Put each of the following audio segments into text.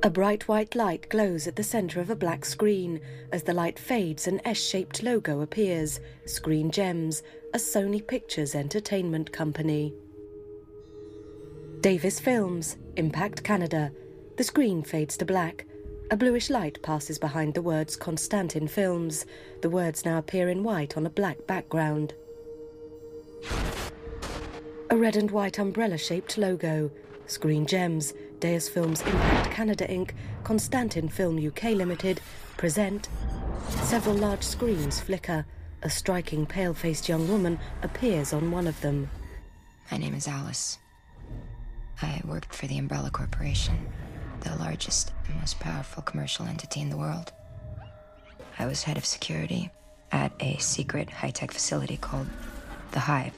A bright white light glows at the centre of a black screen. As the light fades, an S-shaped logo appears. Screen Gems, a Sony Pictures Entertainment company. Davis Films, Impact Canada. The screen fades to black. A bluish light passes behind the words Constantin Films. The words now appear in white on a black background. A red and white umbrella-shaped logo. Screen Gems, Deus Films Impact Canada Inc., Constantin Film UK Limited, present. Several large screens flicker. A striking, pale-faced young woman appears on one of them. My name is Alice. I worked for the Umbrella Corporation, the largest and most powerful commercial entity in the world. I was head of security at a secret high-tech facility called The Hive,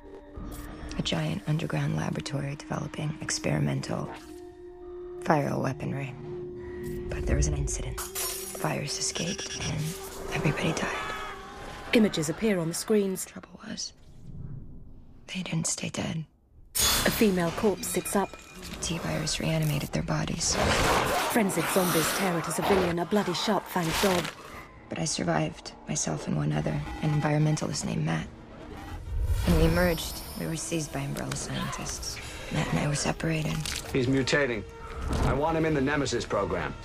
a giant underground laboratory developing experimental viral weaponry. But there was an incident. The virus escaped and everybody died. Images appear on the screens. The trouble was, they didn't stay dead. A female corpse sits up. T-virus reanimated their bodies. Frenzied zombies tear at a civilian, a bloody sharp-fanged dog. But I survived, myself and one other, an environmentalist named Matt. When we emerged, we were seized by Umbrella scientists. Matt and I were separated. He's mutating. I want him in the Nemesis program.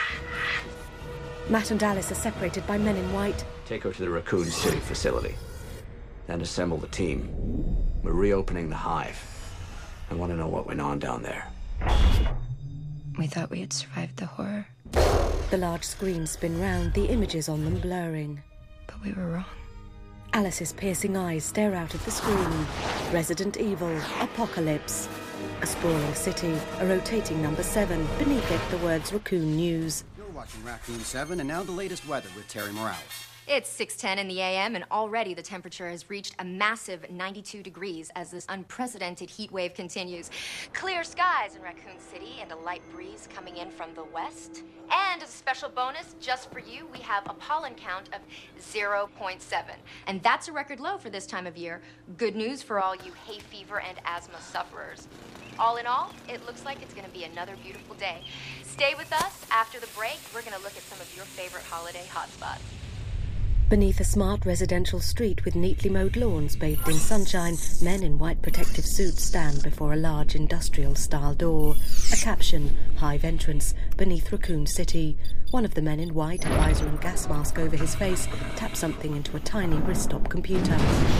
Matt and Alice are separated by men in white. Take her to the Raccoon City facility. Then assemble the team. We're reopening the Hive. I want to know what went on down there. We thought we had survived the horror. The large screens spin round, the images on them blurring. But we were wrong. Alice's piercing eyes stare out at the screen. Resident Evil, Apocalypse. A sprawling city, a rotating number 7. Beneath it, the words Raccoon News. You're watching Raccoon 7, and now the latest weather with Terry Morales. It's 6:10 in the a.m., and already the temperature has reached a massive 92 degrees as this unprecedented heat wave continues. Clear skies in Raccoon City and a light breeze coming in from the west. And as a special bonus, just for you, we have a pollen count of 0.7. And that's a record low for this time of year. Good news for all you hay fever and asthma sufferers. All in all, it looks like it's going to be another beautiful day. Stay with us. After the break, we're going to look at some of your favorite holiday hotspots. Beneath a smart residential street with neatly mowed lawns bathed in sunshine, men in white protective suits stand before a large industrial-style door. A caption, Hive Entrance, beneath Raccoon City. One of the men in white, a visor and gas mask over his face, taps something into a tiny wrist-stop computer.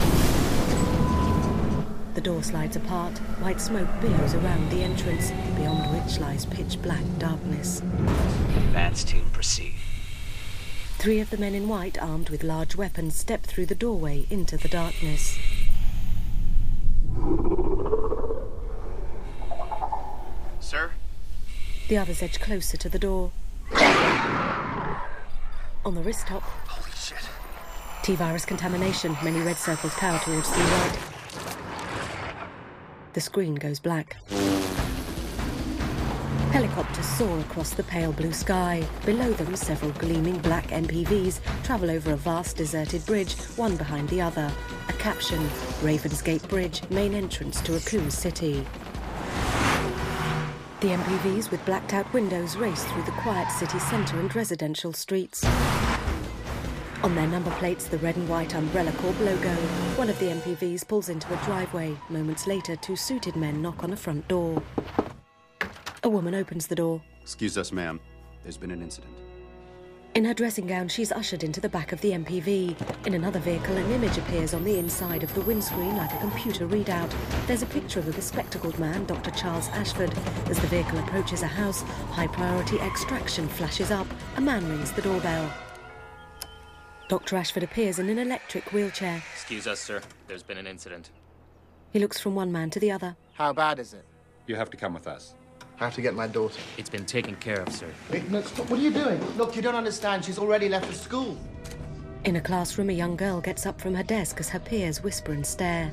The door slides apart, white smoke billows around the entrance, beyond which lies pitch-black darkness. Advance team, proceed. 3 of the men in white, armed with large weapons, step through the doorway into the darkness. Sir? The others edge closer to the door. On the wrist top, Holy shit. T-virus contamination. Many red circles power towards the right. The screen goes black. Helicopters soar across the pale blue sky. Below them, several gleaming black MPVs travel over a vast deserted bridge, one behind the other. A caption, Ravensgate Bridge, main entrance to Raccoon City. The MPVs with blacked-out windows race through the quiet city centre and residential streets. On their number plates, the red and white Umbrella Corp logo. One of the MPVs pulls into a driveway. Moments later, 2 suited men knock on a front door. A woman opens the door. Excuse us, ma'am. There's been an incident. In her dressing gown, she's ushered into the back of the MPV. In another vehicle, an image appears on the inside of the windscreen like a computer readout. There's a picture of a bespectacled man, Dr. Charles Ashford. As the vehicle approaches a house, high-priority extraction flashes up. A man rings the doorbell. Dr. Ashford appears in an electric wheelchair. Excuse us, sir. There's been an incident. He looks from one man to the other. How bad is it? You have to come with us. I have to get my daughter. It's been taken care of, sir. Wait, no, stop. What are you doing? Look, you don't understand. She's already left for school. In a classroom, a young girl gets up from her desk as her peers whisper and stare.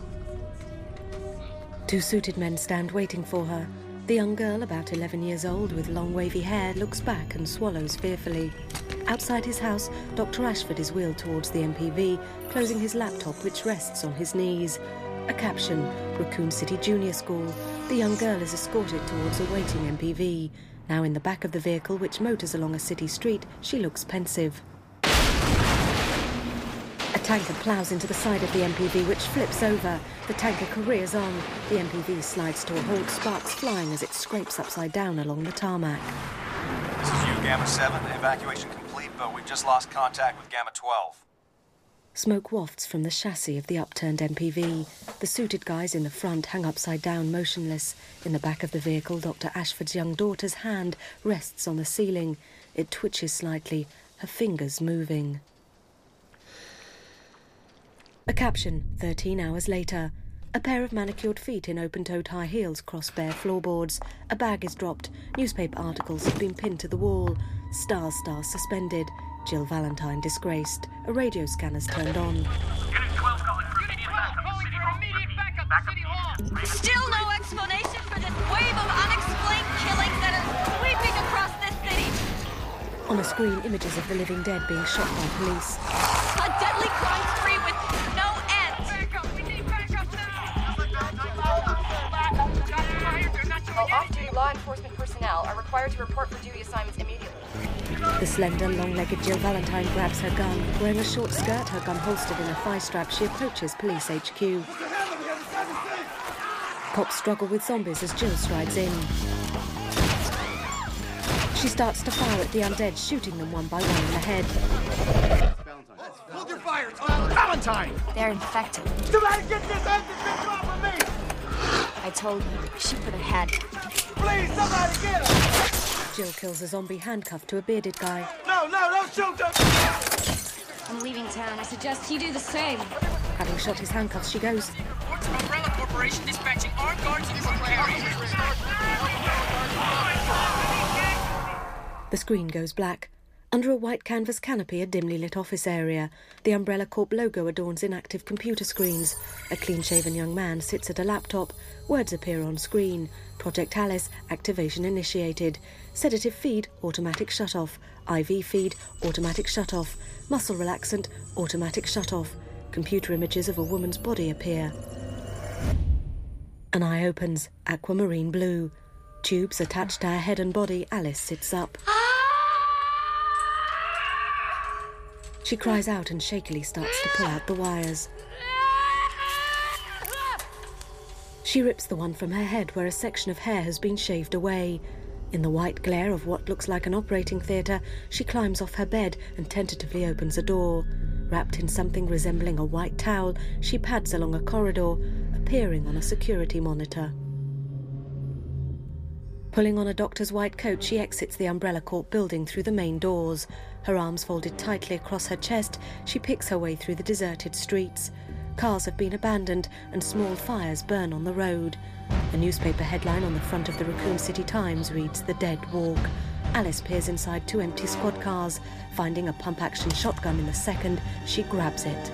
2 suited men stand waiting for her. The young girl, about 11 years old, with long wavy hair, looks back and swallows fearfully. Outside his house, Dr. Ashford is wheeled towards the MPV, closing his laptop which rests on his knees. A caption, Raccoon City Junior School. The young girl is escorted towards a waiting MPV. Now in the back of the vehicle, which motors along a city street, she looks pensive. A tanker ploughs into the side of the MPV, which flips over. The tanker careers on. The MPV slides to a halt, sparks flying as it scrapes upside down along the tarmac. This is you, Gamma 7. Evacuation complete, but we've just lost contact with Gamma 12. Smoke wafts from the chassis of the upturned MPV. The suited guys in the front hang upside down, motionless. In the back of the vehicle, Dr. Ashford's young daughter's hand rests on the ceiling. It twitches slightly, her fingers moving. A caption, 13 hours later. A pair of manicured feet in open-toed high heels cross bare floorboards. A bag is dropped. Newspaper articles have been pinned to the wall. Stars suspended. Jill Valentine disgraced. A radio scanner's turned on. Unit 12 calling for immediate backup to City Hall. Still no explanation for this wave of unexplained killings that are sweeping across this city. On a screen, images of the living dead being shot by police. A deadly crime spree with no end. Backup, we need backup now. All off-duty law enforcement personnel are required to report for duty assignments immediately. The slender, long-legged Jill Valentine grabs her gun. Wearing a short skirt, her gun holstered in a thigh strap, she approaches police HQ. Cops struggle with zombies as Jill strides in. She starts to fire at the undead, shooting them one by one in the head. Hold your fire, Valentine! They're infected. Somebody get this bitch off of me! I told you, shoot for the head. Please, somebody get him! Jill kills a zombie handcuffed to a bearded guy. No, don't shoot them! I'm leaving town. I suggest you do the same. Having shot his handcuffs, she goes. Reports from Umbrella Corporation dispatching armed guards in some area. The screen goes black. Under a white canvas canopy, a dimly lit office area. The Umbrella Corp logo adorns inactive computer screens. A clean-shaven young man sits at a laptop. Words appear on screen. Project Alice, activation initiated. Sedative feed, automatic shut-off. IV feed, automatic shut-off. Muscle relaxant, automatic shut-off. Computer images of a woman's body appear. An eye opens, aquamarine blue. Tubes attached to her head and body. Alice sits up. She cries out and shakily starts to pull out the wires. She rips the one from her head where a section of hair has been shaved away. In the white glare of what looks like an operating theatre, she climbs off her bed and tentatively opens a door. Wrapped in something resembling a white towel, she pads along a corridor, appearing on a security monitor. Pulling on a doctor's white coat, she exits the Umbrella Corp building through the main doors. Her arms folded tightly across her chest, she picks her way through the deserted streets. Cars have been abandoned and small fires burn on the road. A newspaper headline on the front of the Raccoon City Times reads, "The Dead Walk." Alice peers inside two empty squad cars. Finding a pump-action shotgun in the second, she grabs it.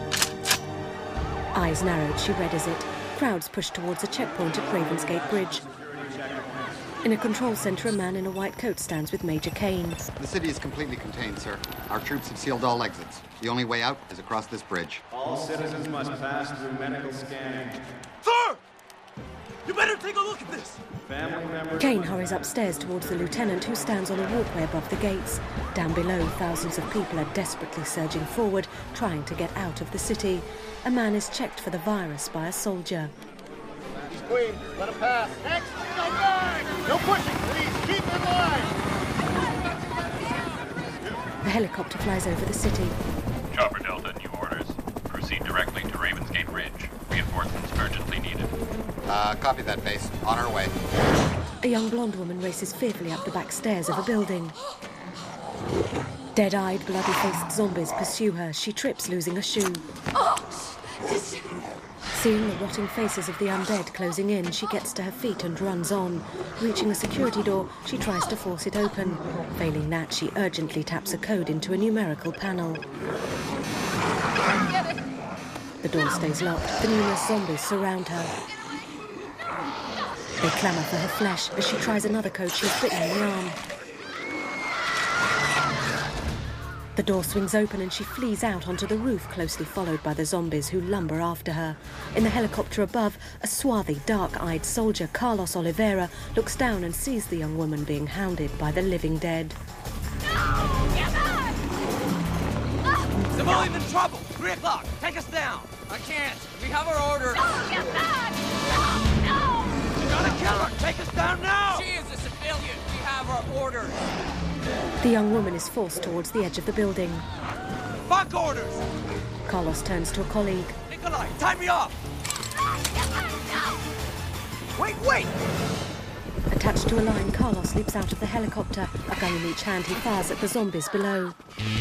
Eyes narrowed, she readies it. Crowds push towards a checkpoint at Ravensgate Bridge. In a control centre, a man in a white coat stands with Major Kane. The city is completely contained, sir. Our troops have sealed all exits. The only way out is across this bridge. All citizens must pass through medical scanning. Sir! You better take a look at this! Family members... Kane hurries upstairs towards the lieutenant, who stands on a walkway above the gates. Down below, thousands of people are desperately surging forward, trying to get out of the city. A man is checked for the virus by a soldier. Queen, let him pass. Next, no guard! No pushing, please. Keep in line! The helicopter flies over the city. Chopper Delta, new orders. Proceed directly to Ravensgate Ridge. Reinforcements urgently needed. Copy that, base. On our way. A young blonde woman races fearfully up the back stairs of a building. Dead-eyed, bloody-faced zombies pursue her. She trips, losing a shoe. Seeing the rotting faces of the undead closing in, she gets to her feet and runs on. Reaching a security door, she tries to force it open. Failing that, she urgently taps a code into a numerical panel. The door stays locked. The numerous zombies surround her. They clamour for her flesh. As she tries another code, she is bitten in the arm. The door swings open and she flees out onto the roof, closely followed by the zombies who lumber after her. In the helicopter above, a swarthy, dark-eyed soldier, Carlos Oliveira, looks down and sees the young woman being hounded by the living dead. Civilian in trouble! 3 o'clock! Take us down! I can't! We have our orders! No, get back! No! You're gonna kill her! Take us down now! She is a civilian! We have our orders! The young woman is forced towards the edge of the building. Fuck orders! Carlos turns to a colleague. Nikolai, tie me off! Wait! Attached to a line, Carlos leaps out of the helicopter. A gun in each hand, he fires at the zombies below.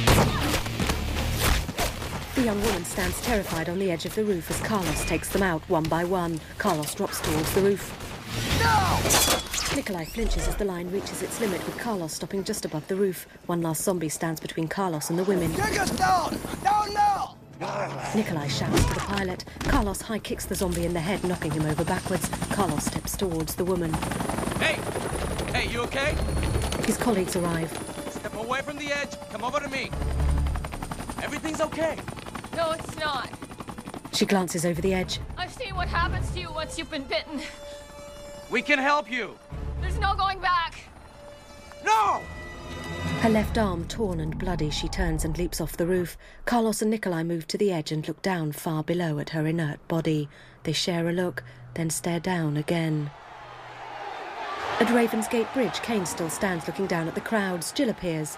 The young woman stands terrified on the edge of the roof as Carlos takes them out one by one. Carlos drops towards the roof. No! Nikolai flinches as the line reaches its limit, with Carlos stopping just above the roof. One last zombie stands between Carlos and the women. Take us down! Down now! Nikolai shouts to the pilot. Carlos high kicks the zombie in the head, knocking him over backwards. Carlos steps towards the woman. Hey, you okay? His colleagues arrive. Step away from the edge. Come over to me. Everything's okay. No, it's not. She glances over the edge. I've seen what happens to you once you've been bitten. We can help you. There's no going back. No! Her left arm torn and bloody, she turns and leaps off the roof. Carlos and Nikolai move to the edge and look down far below at her inert body. They share a look, then stare down again. At Ravensgate Bridge, Kane still stands looking down at the crowds. Jill appears.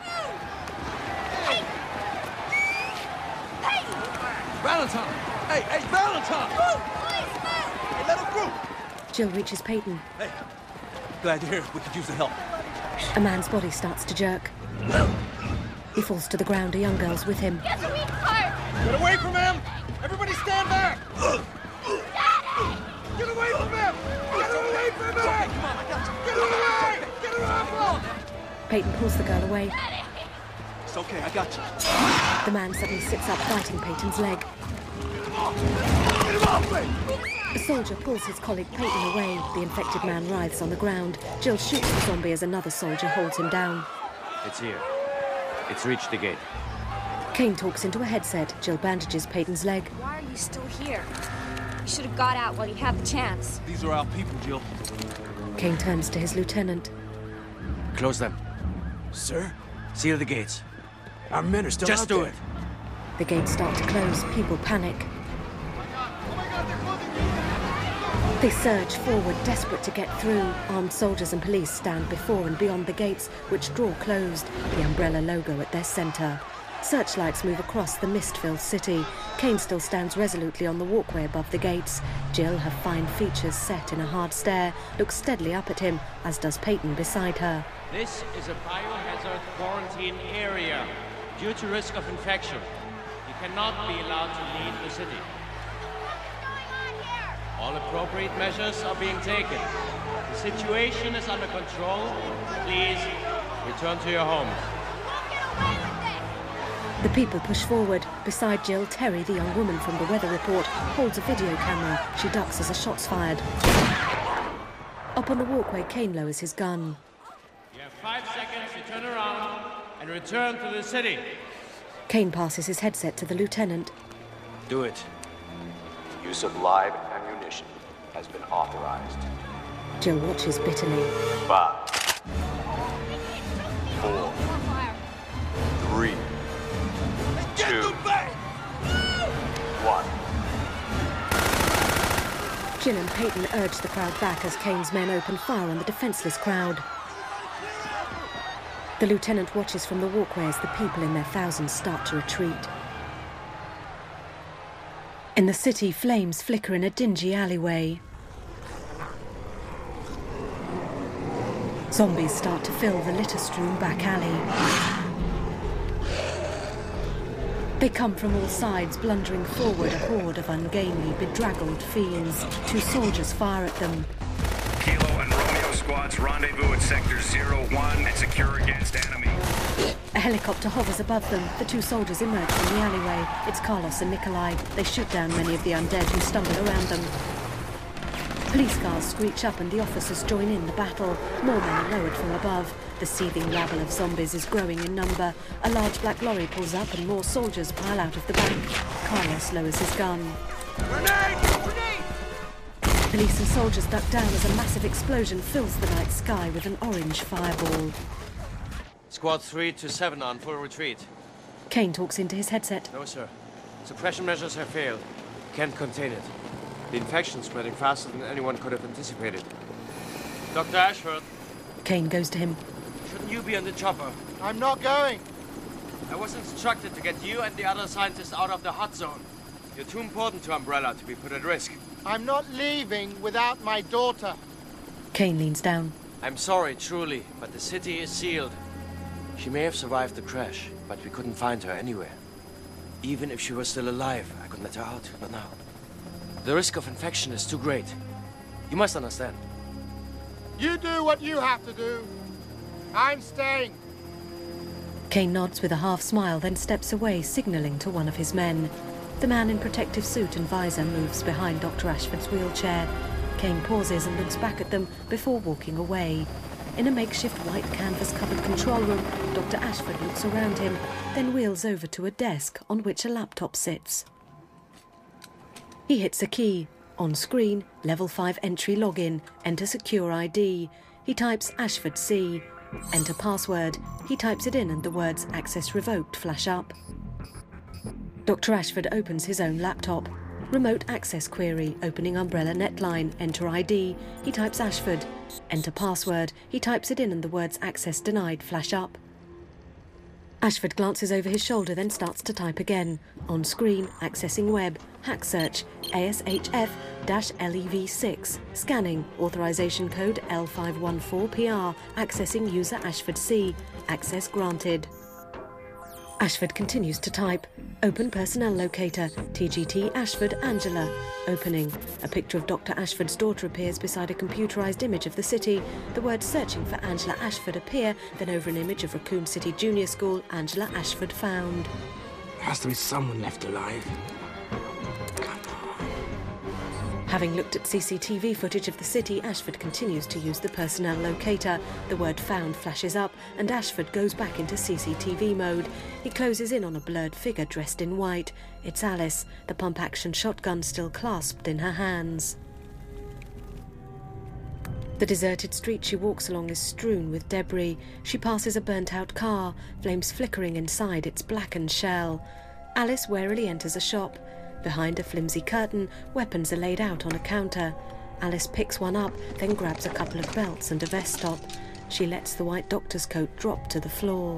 Valentine! Hey, Valentine! Hey, let her through! Jill reaches Peyton. Hey, glad to hear we could use the help. A man's body starts to jerk. He falls to the ground. A young girl's with him. Get the weak part! Get away from him! Everybody stand back! Get away from him! Get away from him! Come on, I got you. Get away! Get her off him! Peyton pulls the girl away. It's okay, I got you. The man suddenly sits up, biting Peyton's leg. Get him off me! A soldier pulls his colleague Peyton away. The infected man writhes on the ground. Jill shoots the zombie as another soldier holds him down. It's here. It's reached the gate. Kane talks into a headset. Jill bandages Peyton's leg. Why are you still here? You should have got out while you had the chance. These are our people, Jill. Kane turns to his lieutenant. Close them. Sir? Seal the gates. Our men are still out there. Just do it. The gates start to close. People panic. They surge forward, desperate to get through. Armed soldiers and police stand before and beyond the gates, which draw closed, the umbrella logo at their centre. Searchlights move across the mist-filled city. Kane still stands resolutely on the walkway above the gates. Jill, her fine features set in a hard stare, looks steadily up at him, as does Peyton beside her. This is a biohazard quarantine area. Due to risk of infection, you cannot be allowed to leave the city. All appropriate measures are being taken. The situation is under control. Please return to your homes. The people push forward. Beside Jill, Terry, the young woman from the weather report, holds a video camera. She ducks as a shot's fired. Up on the walkway, Kane lowers his gun. You have 5 seconds to turn around and return to the city. Kane passes his headset to the lieutenant. Do it. Use of live ammunition has been authorized. Jill watches bitterly. 5, 4, 3, 2, 1. Jill and Peyton urge the crowd back as Kane's men open fire on the defenseless crowd. The lieutenant watches from the walkway as the people in their thousands start to retreat. In the city, flames flicker in a dingy alleyway. Zombies start to fill the litter-strewn back alley. They come from all sides, blundering forward, a horde of ungainly, bedraggled fiends. 2 soldiers fire at them. Kilo and Romeo squads rendezvous at Sector 01 and secure against enemy. A helicopter hovers above them. The 2 soldiers emerge from the alleyway. It's Carlos and Nikolai. They shoot down many of the undead who stumble around them. Police cars screech up and the officers join in the battle. More men are lowered from above. The seething rabble of zombies is growing in number. A large black lorry pulls up and more soldiers pile out of the back. Carlos lowers his gun. Grenade! Grenade! Police and soldiers duck down as a massive explosion fills the night sky with an orange fireball. Squad 3 to 7 on full retreat. Kane talks into his headset. No, sir. Suppression measures have failed. Can't contain it. The infection's spreading faster than anyone could have anticipated. Dr. Ashford. Kane goes to him. Shouldn't you be on the chopper? I'm not going. I was instructed to get you and the other scientists out of the hot zone. You're too important to Umbrella to be put at risk. I'm not leaving without my daughter. Kane leans down. I'm sorry, truly, but the city is sealed. She may have survived the crash, but we couldn't find her anywhere. Even if she was still alive, I could let her out, not now. The risk of infection is too great. You must understand. You do what you have to do. I'm staying. Kane nods with a half smile, then steps away, signaling to one of his men. The man in protective suit and visor moves behind Dr. Ashford's wheelchair. Kane pauses and looks back at them before walking away. In a makeshift white canvas-covered control room, Dr. Ashford looks around him, then wheels over to a desk on which a laptop sits. He hits a key. On screen, level 5 entry login. Enter secure ID. He types Ashford C. Enter password. He types it in and the words access revoked flash up. Dr. Ashford opens his own laptop. Remote access query, opening Umbrella netline, enter ID. He types Ashford. Enter password. He types it in and the words access denied flash up. Ashford glances over his shoulder, then starts to type again. On screen, accessing web, hack search, ASHF-LEV6, scanning, authorization code L514PR, accessing user Ashford C, access granted. Ashford continues to type. Open personnel locator, TGT Ashford Angela. Opening. A picture of Dr. Ashford's daughter appears beside a computerized image of the city. The words searching for Angela Ashford appear, then over an image of Raccoon City Junior School, Angela Ashford found. There has to be someone left alive. Having looked at CCTV footage of the city, Ashford continues to use the personnel locator. The word found flashes up, and Ashford goes back into CCTV mode. He closes in on a blurred figure dressed in white. It's Alice, the pump-action shotgun still clasped in her hands. The deserted street she walks along is strewn with debris. She passes a burnt-out car, flames flickering inside its blackened shell. Alice warily enters a shop. Behind a flimsy curtain, weapons are laid out on a counter. Alice picks one up, then grabs a couple of belts and a vest top. She lets the white doctor's coat drop to the floor.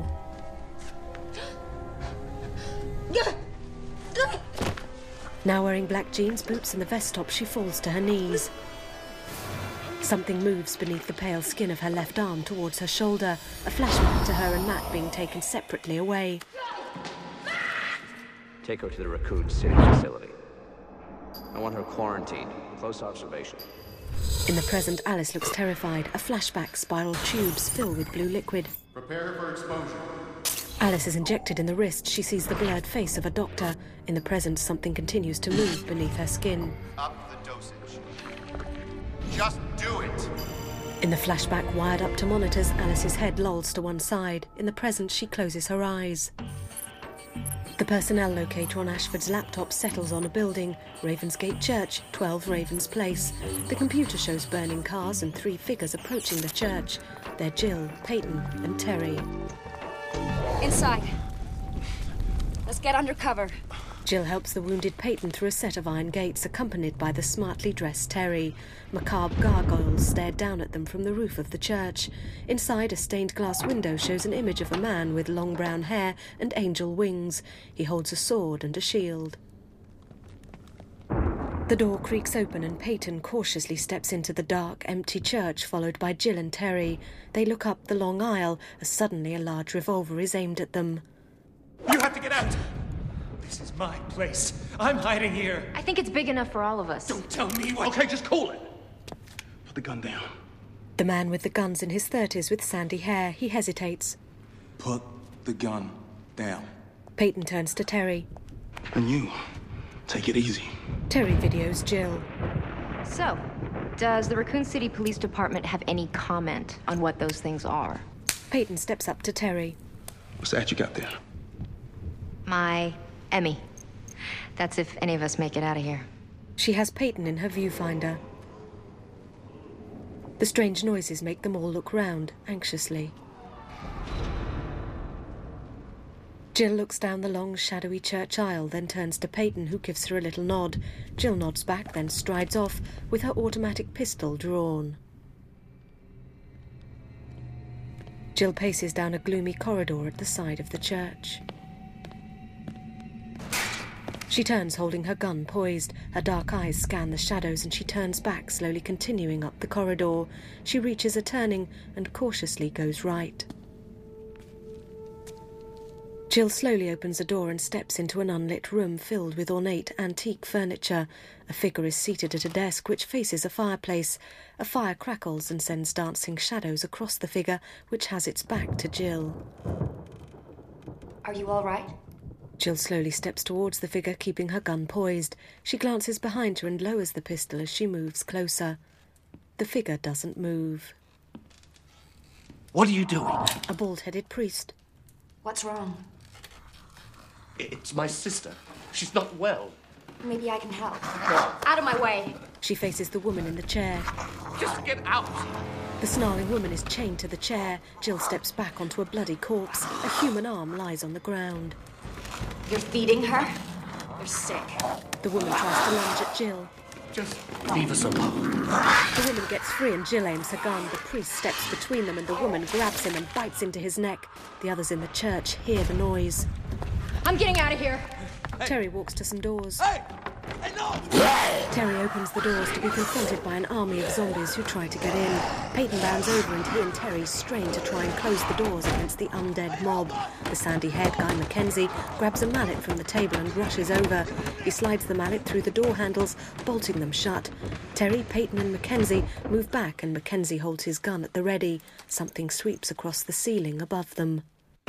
Now wearing black jeans, boots and the vest top, she falls to her knees. Something moves beneath the pale skin of her left arm towards her shoulder, a flashback to her and Matt being taken separately away. Take her to the Raccoon City facility. I want her quarantined, close observation. In the present, Alice looks terrified. A flashback, spiral tubes fill with blue liquid. Prepare for exposure. Alice is injected in the wrist. She sees the blurred face of a doctor. In the present, something continues to move beneath her skin. Up the dosage. Just do it. In the flashback, wired up to monitors, Alice's head lolls to one side. In the present, she closes her eyes. The personnel locator on Ashford's laptop settles on a building. Ravensgate Church, 12 Ravens Place. The computer shows burning cars and 3 figures approaching the church. They're Jill, Peyton and Terry. Inside. Let's get under cover. Jill helps the wounded Peyton through a set of iron gates, accompanied by the smartly dressed Terry. Macabre gargoyles stare down at them from the roof of the church. Inside, a stained glass window shows an image of a man with long brown hair and angel wings. He holds a sword and a shield. The door creaks open and Peyton cautiously steps into the dark, empty church, followed by Jill and Terry. They look up the long aisle as suddenly a large revolver is aimed at them. You have to get out! This is my place. I'm hiding here. I think it's big enough for all of us. Don't tell me what... Okay, just cool it. Put the gun down. The man with the gun's in his 30s with sandy hair. He hesitates. Put the gun down. Peyton turns to Terry. And you, take it easy. Terry videos Jill. So, Does the Raccoon City Police Department have any comment on what those things are? Peyton steps up to Terry. What's that you got there? My Emmy. That's if any of us make it out of here. She has Peyton in her viewfinder. The strange noises make them all look round, anxiously. Jill looks down the long, shadowy church aisle, then turns to Peyton, who gives her a little nod. Jill nods back, then strides off, with her automatic pistol drawn. Jill paces down a gloomy corridor at the side of the church. She turns, holding her gun poised. Her dark eyes scan the shadows, and she turns back, slowly continuing up the corridor. She reaches a turning and cautiously goes right. Jill slowly opens a door and steps into an unlit room filled with ornate antique furniture. A figure is seated at a desk which faces a fireplace. A fire crackles and sends dancing shadows across the figure, which has its back to Jill. Are you all right? Jill slowly steps towards the figure, keeping her gun poised. She glances behind her and lowers the pistol as she moves closer. The figure doesn't move. What are you doing? A bald-headed priest. What's wrong? It's my sister. She's not well. Maybe I can help. Out of my way. She faces the woman in the chair. Just get out. The snarling woman is chained to the chair. Jill steps back onto a bloody corpse. A human arm lies on the ground. You're feeding her? You're sick. The woman tries to lunge at Jill. Just leave us alone. The woman gets free and Jill aims her gun. The priest steps between them and the woman grabs him and bites into his neck. The others in the church hear the noise. I'm getting out of here. Terry walks to some doors. Hey, no! Terry opens the doors to be confronted by an army of zombies who try to get in. Peyton bounds over and he and Terry strain to try and close the doors against the undead mob. The sandy-haired guy, Mackenzie, grabs a mallet from the table and rushes over. He slides the mallet through the door handles, bolting them shut. Terry, Peyton and Mackenzie move back and Mackenzie holds his gun at the ready. Something sweeps across the ceiling above them.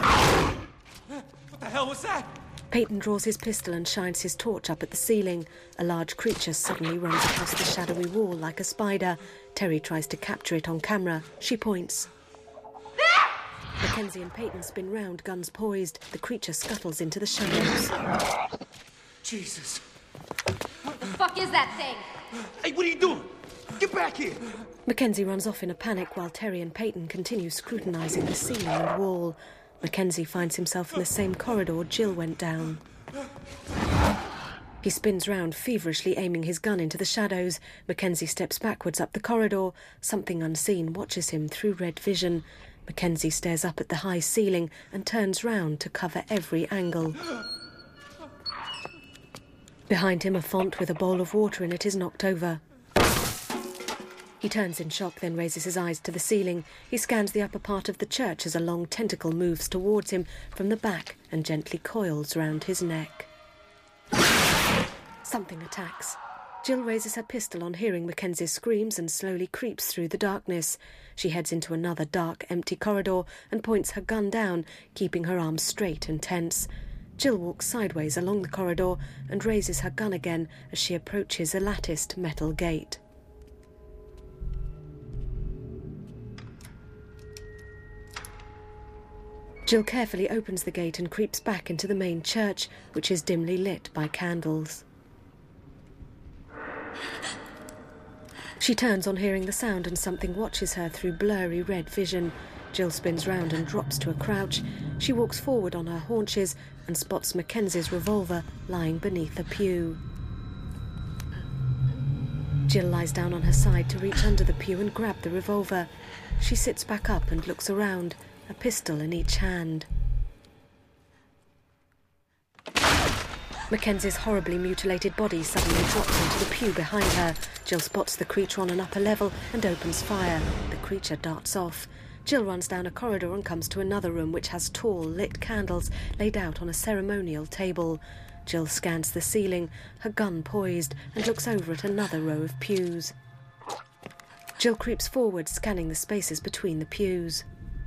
What the hell was that? Peyton draws his pistol and shines his torch up at the ceiling. A large creature suddenly runs across the shadowy wall like a spider. Terry tries to capture it on camera. She points. Mackenzie and Peyton spin round, guns poised. The creature scuttles into the shadows. Jesus. What the fuck is that thing? Hey, what are you doing? Get back here. Mackenzie runs off in a panic while Terry and Peyton continue scrutinising the ceiling and wall. Mackenzie finds himself in the same corridor Jill went down. He spins round, feverishly aiming his gun into the shadows. Mackenzie steps backwards up the corridor. Something unseen watches him through red vision. Mackenzie stares up at the high ceiling and turns round to cover every angle. Behind him, a font with a bowl of water in it is knocked over. He turns in shock, then raises his eyes to the ceiling. He scans the upper part of the church as a long tentacle moves towards him from the back and gently coils round his neck. Something attacks. Jill raises her pistol on hearing Mackenzie's screams and slowly creeps through the darkness. She heads into another dark, empty corridor and points her gun down, keeping her arms straight and tense. Jill walks sideways along the corridor and raises her gun again as she approaches a latticed metal gate. Jill carefully opens the gate and creeps back into the main church, which is dimly lit by candles. She turns on hearing the sound and something watches her through blurry red vision. Jill spins round and drops to a crouch. She walks forward on her haunches and spots Mackenzie's revolver lying beneath a pew. Jill lies down on her side to reach under the pew and grab the revolver. She sits back up and looks around, a pistol in each hand. Mackenzie's horribly mutilated body suddenly drops into the pew behind her. Jill spots the creature on an upper level and opens fire. The creature darts off. Jill runs down a corridor and comes to another room which has tall, lit candles laid out on a ceremonial table. Jill scans the ceiling, her gun poised, and looks over at another row of pews. Jill creeps forward, scanning the spaces between the pews.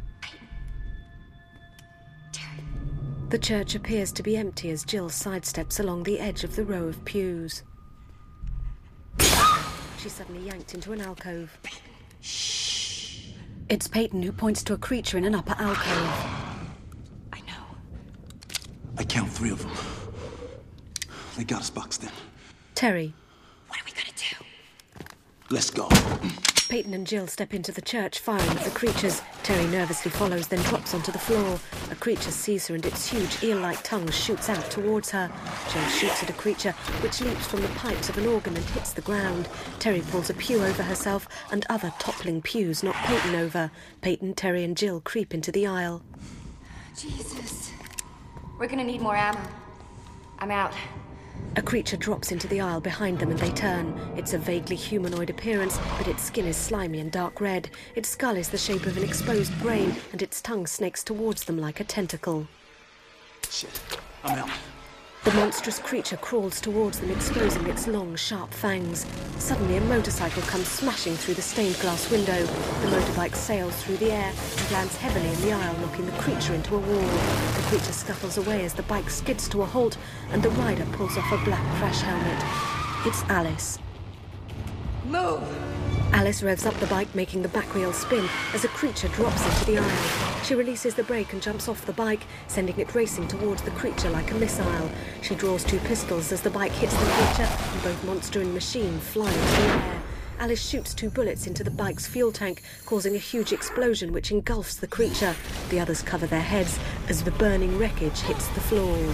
The church appears to be empty as Jill sidesteps along the edge of the row of pews. She's suddenly yanked into an alcove. Shh. It's Peyton who points to a creature in an upper alcove. I know. I count 3 of them. They got us boxed in. Terry. What are we gonna do? Let's go. Peyton and Jill step into the church, firing at the creatures. Terry nervously follows, then drops onto the floor. A creature sees her and its huge eel-like tongue shoots out towards her. Jill shoots at a creature, which leaps from the pipes of an organ and hits the ground. Terry pulls a pew over herself, and other toppling pews knock Peyton over. Peyton, Terry and Jill creep into the aisle. Jesus. We're gonna need more ammo. I'm out. A creature drops into the aisle behind them and they turn. It's a vaguely humanoid appearance, but its skin is slimy and dark red. Its skull is the shape of an exposed brain, and its tongue snakes towards them like a tentacle. Shit, I'm out. The monstrous creature crawls towards them, exposing its long, sharp fangs. Suddenly, a motorcycle comes smashing through the stained glass window. The motorbike sails through the air and lands heavily in the aisle, knocking the creature into a wall. The creature scuffles away as the bike skids to a halt, and the rider pulls off a black crash helmet. It's Alice. Move! Alice revs up the bike, making the back wheel spin as a creature drops into the aisle. She releases the brake and jumps off the bike, sending it racing towards the creature like a missile. She draws 2 pistols as the bike hits the creature, and both monster and machine fly into the air. Alice shoots 2 bullets into the bike's fuel tank, causing a huge explosion which engulfs the creature. The others cover their heads as the burning wreckage hits the floor.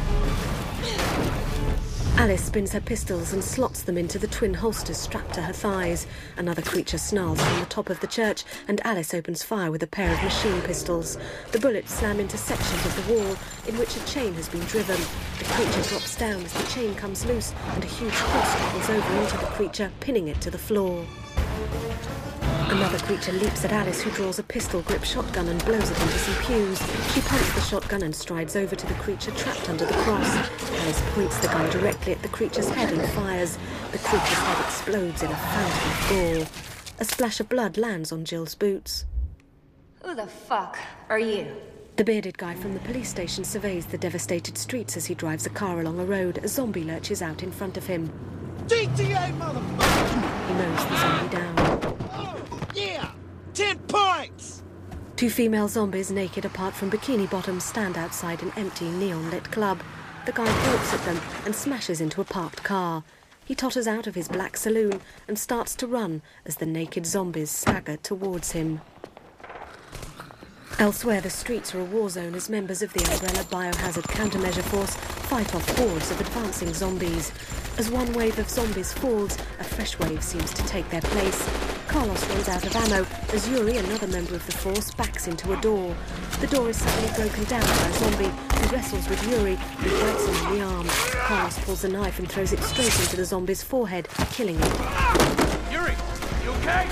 Alice spins her pistols and slots them into the twin holsters strapped to her thighs. Another creature snarls from the top of the church, and Alice opens fire with a pair of machine pistols. The bullets slam into sections of the wall in which a chain has been driven. The creature drops down as the chain comes loose, and a huge cross topples over into the creature, pinning it to the floor. Another creature leaps at Alice, who draws a pistol-grip shotgun and blows it into some pews. She pumps the shotgun and strides over to the creature trapped under the cross. Alice points the gun directly at the creature's head and fires. The creature's head explodes in a fountain of gore. A splash of blood lands on Jill's boots. Who the fuck are you? The bearded guy from the police station surveys the devastated streets as he drives a car along a road. A zombie lurches out in front of him. GTA, motherfucker! He mows the zombie down. Yeah! 10 points! 2 female zombies, naked apart from bikini bottoms, stand outside an empty neon-lit club. The guy walks at them and smashes into a parked car. He totters out of his black saloon and starts to run as the naked zombies stagger towards him. Elsewhere, the streets are a war zone as members of the Umbrella Biohazard Countermeasure Force fight off hordes of advancing zombies. As one wave of zombies falls, a fresh wave seems to take their place. Carlos runs out of ammo as Yuri, another member of the force, backs into a door. The door is suddenly broken down by a zombie who wrestles with Yuri, who bites him in the arm. Carlos pulls a knife and throws it straight into the zombie's forehead, killing it. Yuri, you okay?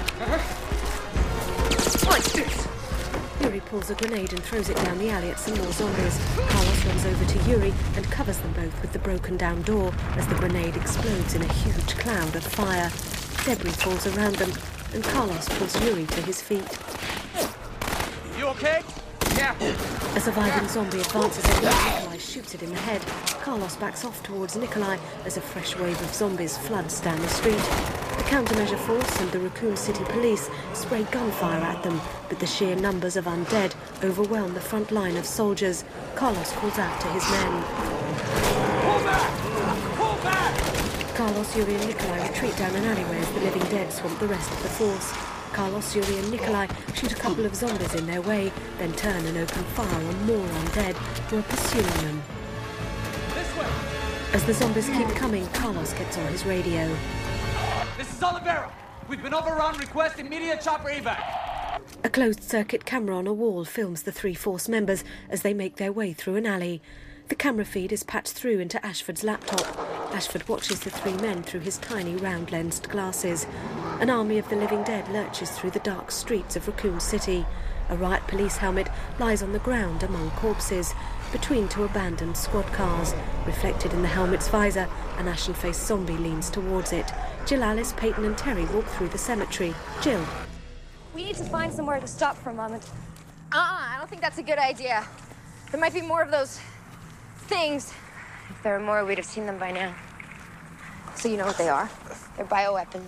What's this? Yuri pulls a grenade and throws it down the alley at some more zombies. Carlos runs over to Yuri and covers them both with the broken down door as the grenade explodes in a huge cloud of fire. Debris falls around them, and Carlos pulls Yuri to his feet. You okay? Yeah. A surviving zombie advances over Nikolai, shoots it in the head. Carlos backs off towards Nikolai as a fresh wave of zombies floods down the street. The Countermeasure Force and the Raccoon City Police spray gunfire at them, but the sheer numbers of undead overwhelm the front line of soldiers. Carlos calls out to his men. Pull back! Pull back! Carlos, Yuri and Nikolai retreat down an alleyway as the living dead swamp the rest of the force. Carlos, Yuri and Nikolai shoot a couple of zombies in their way, then turn and open fire on more undead who are pursuing them. This way! As the zombies keep coming, Carlos gets on his radio. This is Oliveira. We've been overrun. Request immediate chopper evac. A closed-circuit camera on a wall films the 3 force members as they make their way through an alley. The camera feed is patched through into Ashford's laptop. Ashford watches the 3 men through his tiny round-lensed glasses. An army of the living dead lurches through the dark streets of Raccoon City. A riot police helmet lies on the ground among corpses, between 2 abandoned squad cars. Reflected in the helmet's visor, an ashen-faced zombie leans towards it. Jill, Alice, Peyton and Terry walk through the cemetery. Jill. We need to find somewhere to stop for a moment. I don't think that's a good idea. There might be more of those things. If there were more, we'd have seen them by now. So you know what they are? They're bioweapons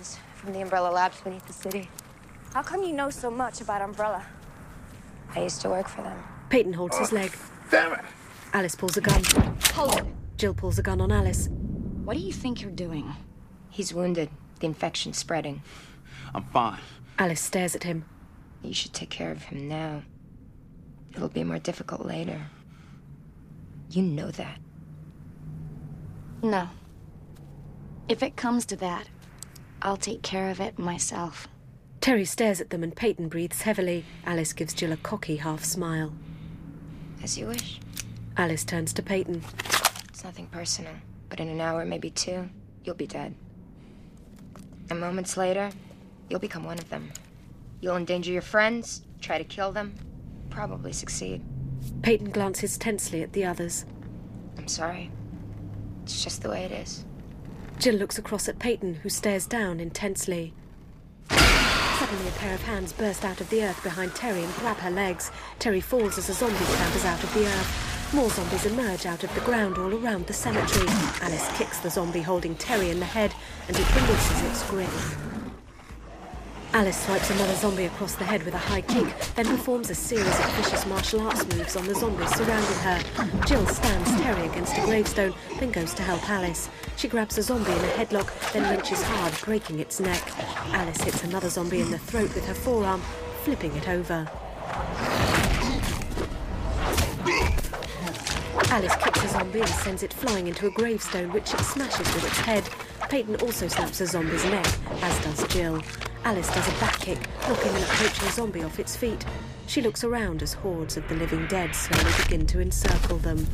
from the Umbrella labs beneath the city. How come you know so much about Umbrella? I used to work for them. Peyton holds his leg. Damn it! Alice pulls a gun. Hold it. Jill pulls a gun on Alice. What do you think you're doing? He's wounded. The infection's spreading. I'm fine. Alice stares at him. You should take care of him now. It'll be more difficult later. You know that. No. If it comes to that, I'll take care of it myself. Terry stares at them and Peyton breathes heavily. Alice gives Jill a cocky half smile. As you wish. Alice turns to Peyton. It's nothing personal, but in an hour, maybe 2, you'll be dead. And moments later, you'll become one of them. You'll endanger your friends, try to kill them, probably succeed. Peyton glances tensely at the others. I'm sorry. It's just the way it is. Jill looks across at Peyton, who stares down intensely. Suddenly, a pair of hands burst out of the earth behind Terry and grab her legs. Terry falls as a zombie clambers out of the earth. More zombies emerge out of the ground all around the cemetery. Alice kicks the zombie holding Terry in the head, and it releases its grip. Alice swipes another zombie across the head with a high kick, then performs a series of vicious martial arts moves on the zombies surrounding her. Jill stands Terry against a gravestone, then goes to help Alice. She grabs a zombie in a headlock, then wrenches hard, breaking its neck. Alice hits another zombie in the throat with her forearm, flipping it over. Alice kicks a zombie and sends it flying into a gravestone, which it smashes with its head. Peyton also snaps a zombie's neck, as does Jill. Alice does a back kick, knocking an approaching zombie off its feet. She looks around as hordes of the living dead slowly begin to encircle them.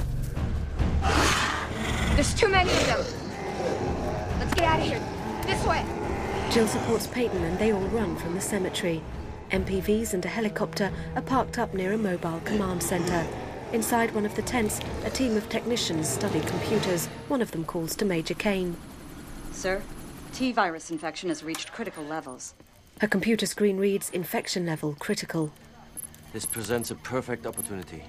There's too many of them. Let's get out of here. This way. Jill supports Peyton and they all run from the cemetery. MPVs and a helicopter are parked up near a mobile command center. Inside one of the tents, a team of technicians study computers. One of them calls to Major Kane. Sir, T-virus infection has reached critical levels. Her computer screen reads infection level critical. This presents a perfect opportunity.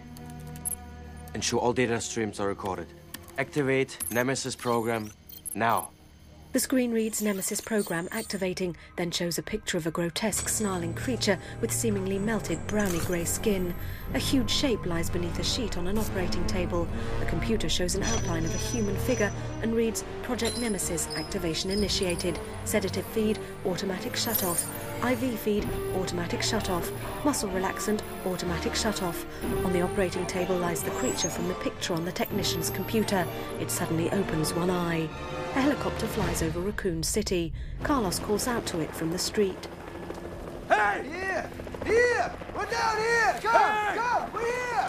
Ensure all data streams are recorded. Activate Nemesis program now. The screen reads Nemesis program activating, then shows a picture of a grotesque, snarling creature with seemingly melted browny-grey skin. A huge shape lies beneath a sheet on an operating table. The computer shows an outline of a human figure and reads Project Nemesis activation initiated. Sedative feed, automatic shutoff. IV feed, automatic shutoff. Muscle relaxant, automatic shutoff. On the operating table lies the creature from the picture on the technician's computer. It suddenly opens one eye. A helicopter flies over Raccoon City. Carlos calls out to it from the street. Hey! Here! Here! We're down here! Come! We're here!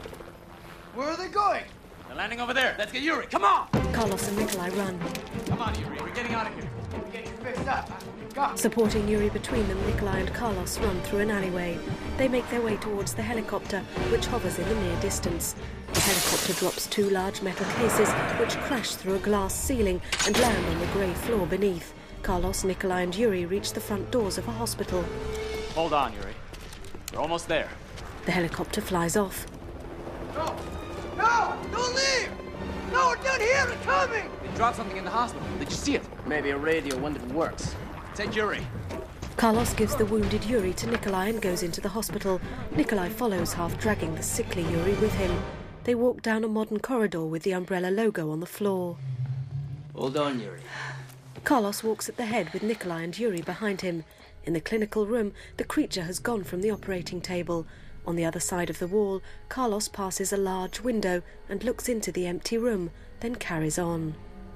Where are they going? They're landing over there. Let's get Yuri. Come on! Carlos and Nikolai run. Come on, Yuri. We're getting out of here. We're getting fixed up. Come. Supporting Yuri between them, Nikolai and Carlos run through an alleyway. They make their way towards the helicopter, which hovers in the near distance. The helicopter drops 2 large metal cases, which crash through a glass ceiling and land on the grey floor beneath. Carlos, Nikolai and Yuri reach the front doors of a hospital. Hold on, Yuri. We're almost there. The helicopter flies off. No! No! Don't leave! No, we're down here! They're coming! They dropped something in the hospital. Did you see it? Maybe a radio, one that works. Take Yuri. Carlos gives the wounded Yuri to Nikolai and goes into the hospital. Nikolai follows, half dragging the sickly Yuri with him. They walk down a modern corridor with the Umbrella logo on the floor. Hold on, Yuri. Carlos walks at the head with Nikolai and Yuri behind him. In the clinical room, the creature has gone from the operating table. On the other side of the wall, Carlos passes a large window and looks into the empty room, then carries on.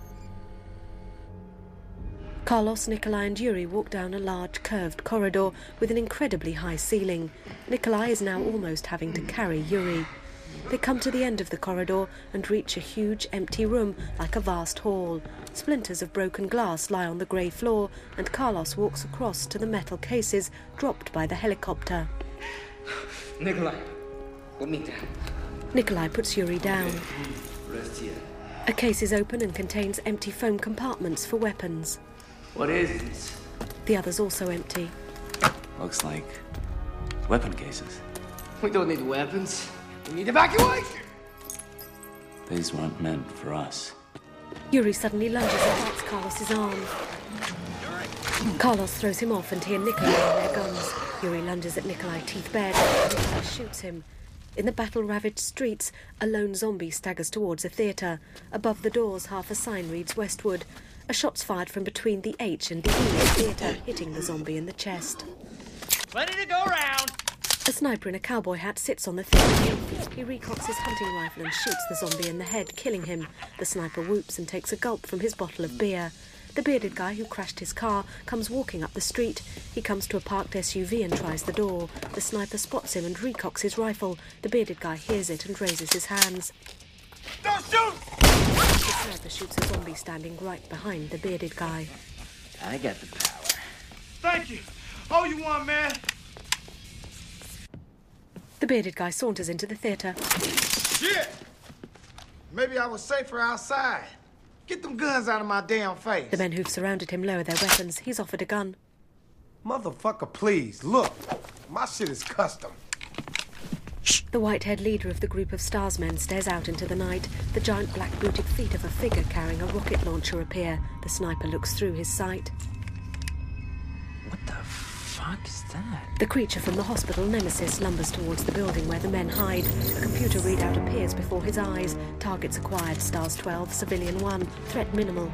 Carlos, Nikolai and Yuri walk down a large curved corridor with an incredibly high ceiling. Nikolai is now almost having to carry Yuri. They come to the end of the corridor and reach a huge empty room like a vast hall. Splinters of broken glass lie on the grey floor and Carlos walks across to the metal cases dropped by the helicopter. Nikolai, put me down. Nikolai puts Yuri down. Rest here. A case is open and contains empty foam compartments for weapons. What is this? The others also empty. Looks like weapon cases. We don't need weapons. We need evacuation! These weren't meant for us. Yuri suddenly lunges and bites Carlos's arm. Carlos throws him off and he and Nikolai aim their guns. Yuri lunges at Nikolai, teeth bared, and Nikolai shoots him. In the battle-ravaged streets, a lone zombie staggers towards a theatre. Above the doors, half a sign reads Westwood. A shot's fired from between the H and the E of the theatre, hitting the zombie in the chest. Plenty to go round. A sniper in a cowboy hat sits on the theatre roof. He recocks his hunting rifle and shoots the zombie in the head, killing him. The sniper whoops and takes a gulp from his bottle of beer. The bearded guy who crashed his car comes walking up the street. He comes to a parked SUV and tries the door. The sniper spots him and recocks his rifle. The bearded guy hears it and raises his hands. Don't shoot! The sniper shoots a zombie standing right behind the bearded guy. I got the power. Thank you. All you want, man. The bearded guy saunters into the theatre. Shit! Maybe I was safer outside. Get them guns out of my damn face. The men who've surrounded him lower their weapons. He's offered a gun. Motherfucker, please, look. My shit is custom. The white-haired leader of the group of Starsmen stares out into the night. The giant black-booted feet of a figure carrying a rocket launcher appear. The sniper looks through his sight. What the fuck is that? The creature from the hospital, Nemesis, lumbers towards the building where the men hide. A computer readout appears before his eyes. Targets acquired, Stars 12, Civilian 1, threat minimal.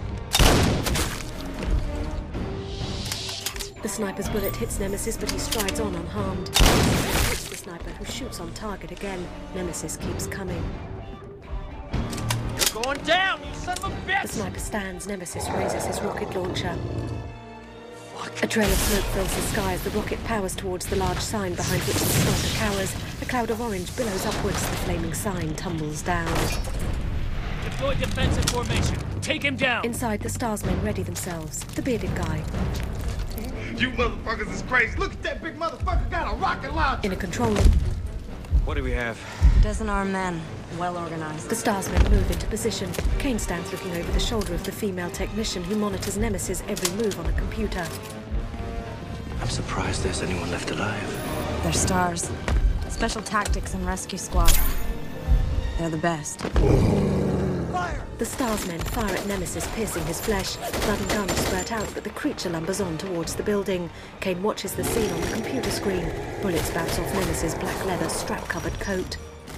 The sniper's bullet hits Nemesis, but he strides on unharmed. He hits the sniper, who shoots on target again. Nemesis keeps coming. You're going down, you son of a bitch! The sniper stands. Nemesis raises his rocket launcher. A trail of smoke fills the sky as the rocket powers towards the large sign behind which the sniper cowers. A cloud of orange billows upwards. The flaming sign tumbles down. Deploy defensive formation. Take him down. Inside, the Starsmen ready themselves. The bearded guy. You motherfuckers is crazy. Look at that big motherfucker got a rocket launcher. In a control room. What do we have? A dozen armed men, well organized. The Starsmen move into position. Kane stands looking over the shoulder of the female technician who monitors Nemesis' every move on a computer. I'm surprised there's anyone left alive. They're Stars. Special Tactics and Rescue Squad. They're the best. Fire! The Starsmen fire at Nemesis, piercing his flesh. Blood and guns spurt out, but the creature lumbers on towards the building. Kane watches the scene on the computer screen. Bullets bounce off Nemesis' black leather, strap-covered coat.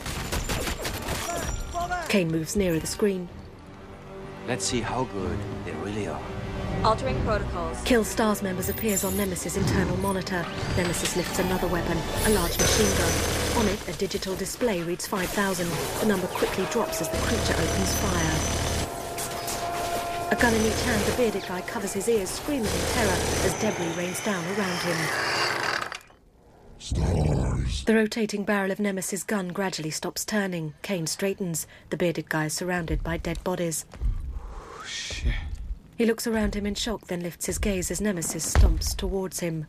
Kane moves nearer the screen. Let's see how good they really are. Altering protocols. Kill Stars members appears on Nemesis' internal monitor. Nemesis lifts another weapon, a large machine gun. On it, a digital display reads 5,000. The number quickly drops as the creature opens fire. A gun in each hand, the bearded guy covers his ears, screaming in terror as debris rains down around him. Stars. The rotating barrel of Nemesis' gun gradually stops turning. Kane straightens. The bearded guy is surrounded by dead bodies. Oh, shit. He looks around him in shock, then lifts his gaze as Nemesis stomps towards him.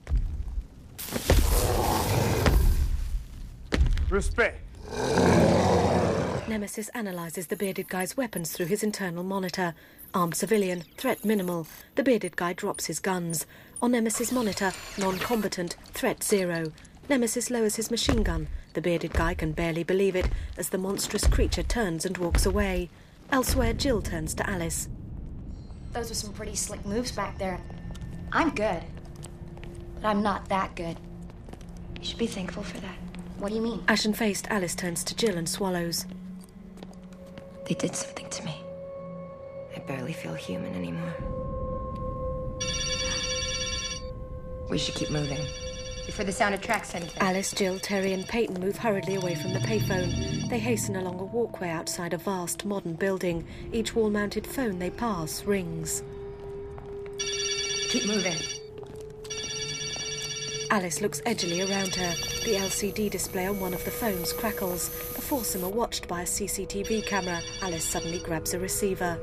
Respect. Nemesis analyzes the bearded guy's weapons through his internal monitor. Armed civilian, threat minimal. The bearded guy drops his guns. On Nemesis' monitor, non-combatant, threat 0. Nemesis lowers his machine gun. The bearded guy can barely believe it as the monstrous creature turns and walks away. Elsewhere, Jill turns to Alice. Those were some pretty slick moves back there. I'm good. But I'm not that good. You should be thankful for that. What do you mean? Ashen-faced, Alice turns to Jill and swallows. They did something to me. I barely feel human anymore. We should keep moving. Before the sound attracts anything. Alice, Jill, Terry and Peyton move hurriedly away from the payphone. They hasten along a walkway outside a vast, modern building. Each wall-mounted phone they pass rings. Keep moving. Alice looks edgily around her. The LCD display on one of the phones crackles. The foursome are watched by a CCTV camera. Alice suddenly grabs a receiver.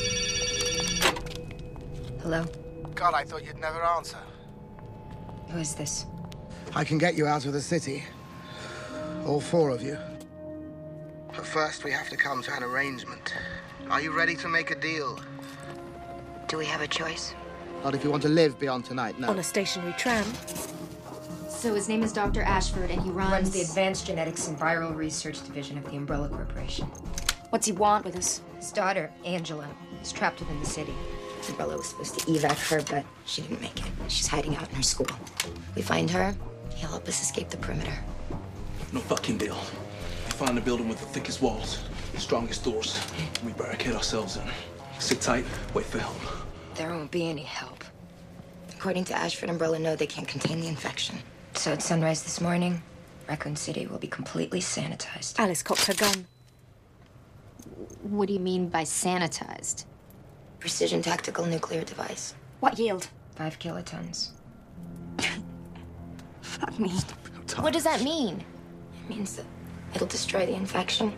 Hello? God, I thought you'd never answer. Who is this? I can get you out of the city. All 4 of you. But first, we have to come to an arrangement. Are you ready to make a deal? Do we have a choice? Not if you want to live beyond tonight, no. On a stationary tram. So his name is Dr. Ashford, and he runs the Advanced Genetics and Viral Research Division of the Umbrella Corporation. What's he want with us? His daughter, Angela, is trapped within the city. Umbrella was supposed to evac her, but she didn't make it. She's hiding out in her school. We find her, he'll help us escape the perimeter. No fucking deal. We find the building with the thickest walls, the strongest doors. We barricade ourselves in. Sit tight, wait for help. There won't be any help. According to Ashford, Umbrella know they can't contain the infection. So at sunrise this morning, Raccoon City will be completely sanitized. Alice cocks her gun. What do you mean by sanitized? Precision tactical nuclear device. What yield? 5 kilotons. Fuck me. What does that mean? It means that it'll destroy the infection.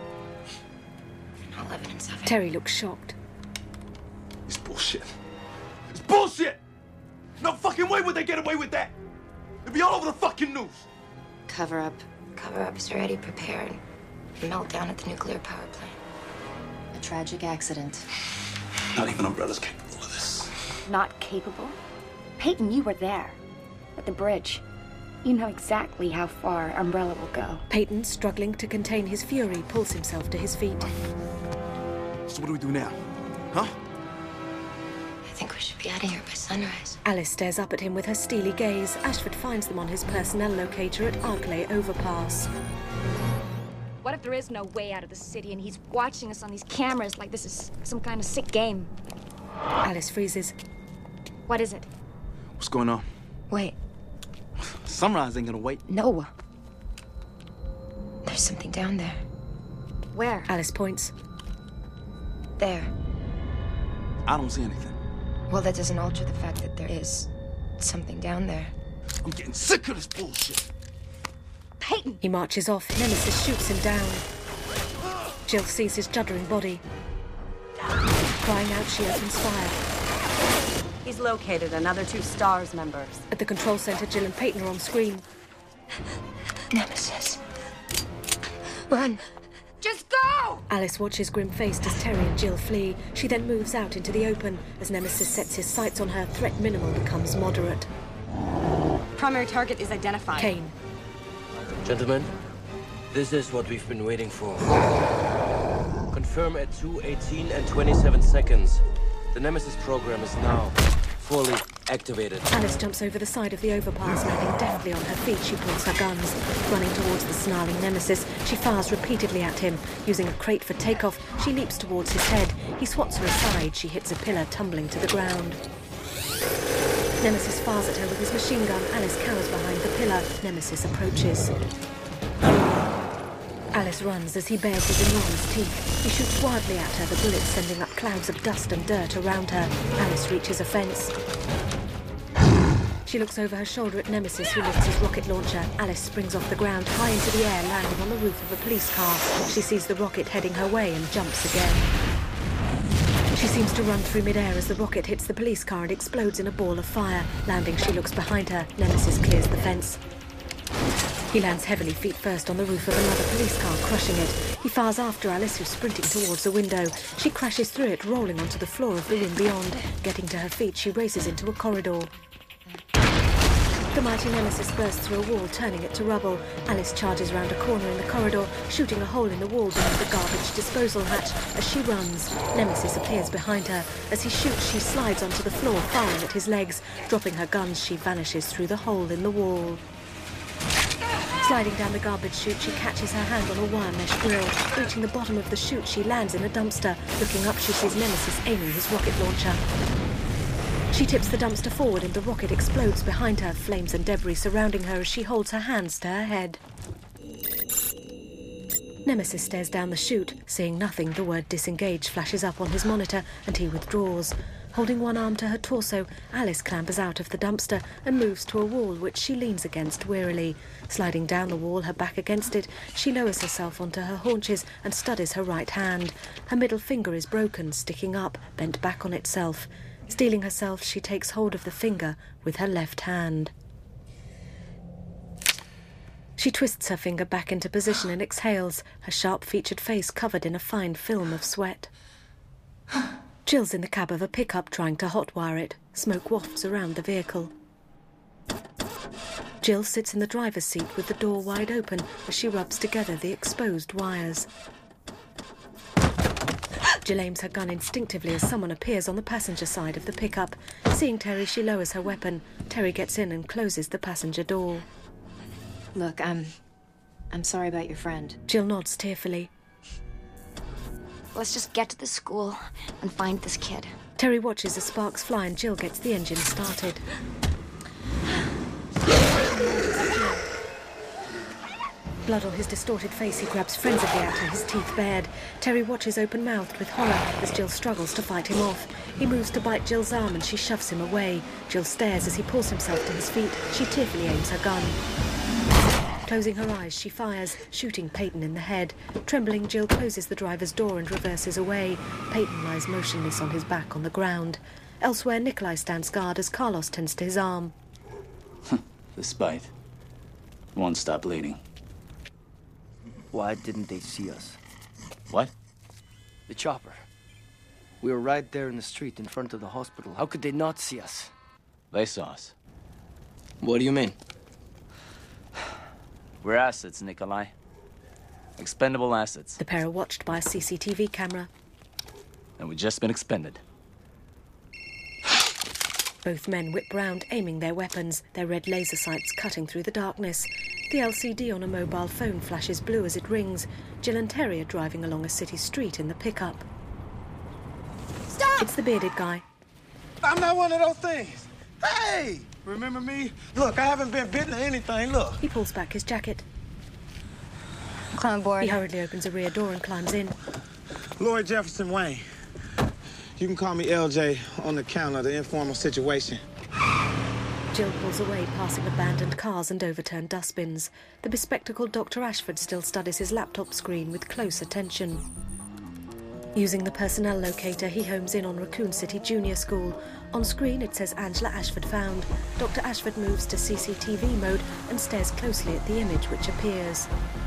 All evidence of it. Terry looks shocked. It's bullshit. It's bullshit! No fucking way would they get away with that! It'd be all over the fucking news! Cover up. Cover up is already prepared. Meltdown at the nuclear power plant. A tragic accident. Not even Umbrella's capable of this. Not capable? Peyton, you were there. At the bridge. You know exactly how far Umbrella will go. Peyton, struggling to contain his fury, pulls himself to his feet. So what do we do now? Huh? I think we should be out of here by sunrise. Alice stares up at him with her steely gaze. Ashford finds them on his personnel locator at Arklay Overpass. What if there is no way out of the city and he's watching us on these cameras like this is some kind of sick game? Alice freezes. What is it? What's going on? Wait. Sunrise ain't gonna wait. No. There's something down there. Where? Alice points. There. I don't see anything. Well, that doesn't alter the fact that there is something down there. I'm getting sick of this bullshit. Peyton! He marches off. Nemesis shoots him down. Jill sees his juddering body. Crying out, she opens fire. He's located another 2 STARS members. At the control center, Jill and Peyton are on screen. Nemesis. Run. Just go! Alice watches grim-faced as Terry and Jill flee. She then moves out into the open. As Nemesis sets his sights on her, threat minimal becomes moderate. Primary target is identified. Kane. Gentlemen, this is what we've been waiting for. Confirm at 2:18 and 27 seconds. The Nemesis program is now fully activated. Alice jumps over the side of the overpass, landing deftly on her feet. She pulls her guns. Running towards the snarling Nemesis, she fires repeatedly at him. Using a crate for takeoff, she leaps towards his head. He swats her aside. She hits a pillar, tumbling to the ground. Nemesis fires at her with his machine gun. Alice cowers behind the pillar. Nemesis approaches. Alice runs as he bares his enormous teeth. He shoots wildly at her, the bullets sending up clouds of dust and dirt around her. Alice reaches a fence. She looks over her shoulder at Nemesis, who lifts his rocket launcher. Alice springs off the ground, high into the air, landing on the roof of a police car. She sees the rocket heading her way and jumps again. She seems to run through midair as the rocket hits the police car and explodes in a ball of fire. Landing, she looks behind her. Nemesis clears the fence. He lands heavily feet first on the roof of another police car, crushing it. He fires after Alice, who's sprinting towards the window. She crashes through it, rolling onto the floor of the room beyond. Getting to her feet, she races into a corridor. The mighty Nemesis bursts through a wall, turning it to rubble. Alice charges round a corner in the corridor, shooting a hole in the wall beneath the garbage disposal hatch. As she runs, Nemesis appears behind her. As he shoots, she slides onto the floor, firing at his legs. Dropping her guns, she vanishes through the hole in the wall. Sliding down the garbage chute, she catches her hand on a wire mesh grill. Reaching the bottom of the chute, she lands in a dumpster. Looking up, she sees Nemesis aiming his rocket launcher. She tips the dumpster forward and the rocket explodes behind her, flames and debris surrounding her as she holds her hands to her head. Nemesis stares down the chute. Seeing nothing, the word disengage flashes up on his monitor and he withdraws. Holding one arm to her torso, Alice clambers out of the dumpster and moves to a wall which she leans against wearily. Sliding down the wall, her back against it, she lowers herself onto her haunches and studies her right hand. Her middle finger is broken, sticking up, bent back on itself. Steeling herself, she takes hold of the finger with her left hand. She twists her finger back into position and exhales, her sharp-featured face covered in a fine film of sweat. Jill's in the cab of a pickup trying to hotwire it. Smoke wafts around the vehicle. Jill sits in the driver's seat with the door wide open as she rubs together the exposed wires. Jill aims her gun instinctively as someone appears on the passenger side of the pickup. Seeing Terry, she lowers her weapon. Terry gets in and closes the passenger door. Look, I'm sorry about your friend. Jill nods tearfully. Let's just get to the school and find this kid. Terry watches as sparks fly and Jill gets the engine started. Blood on his distorted face, he grabs frenziedly at her, his teeth bared. Terry watches open-mouthed with horror as Jill struggles to fight him off. He moves to bite Jill's arm and she shoves him away. Jill stares as he pulls himself to his feet. She tearfully aims her gun. Closing her eyes, she fires, shooting Peyton in the head. Trembling, Jill closes the driver's door and reverses away. Peyton lies motionless on his back on the ground. Elsewhere, Nikolai stands guard as Carlos tends to his arm. The spite. Won't stop bleeding. Why didn't they see us? What? The chopper. We were right there in the street in front of the hospital. How could they not see us? They saw us. What do you mean? We're assets, Nikolai. Expendable assets. The pair are watched by a CCTV camera. And we've just been expended. Both men whip round, aiming their weapons, their red laser sights cutting through the darkness. The LCD on a mobile phone flashes blue as it rings. Jill and Terry are driving along a city street in the pickup. Stop! It's the bearded guy. I'm not one of those things. Hey! Remember me? Look, I haven't been bitten or anything, look. He pulls back his jacket. Climb aboard. He hurriedly opens a rear door and climbs in. Lloyd Jefferson Wayne. You can call me LJ on the count of the informal situation. Jill pulls away, passing abandoned cars and overturned dustbins. The bespectacled Dr. Ashford still studies his laptop screen with close attention. Using the personnel locator, he homes in on Raccoon City Junior School. On screen, it says Angela Ashford found. Dr. Ashford moves to CCTV mode and stares closely at the image which appears.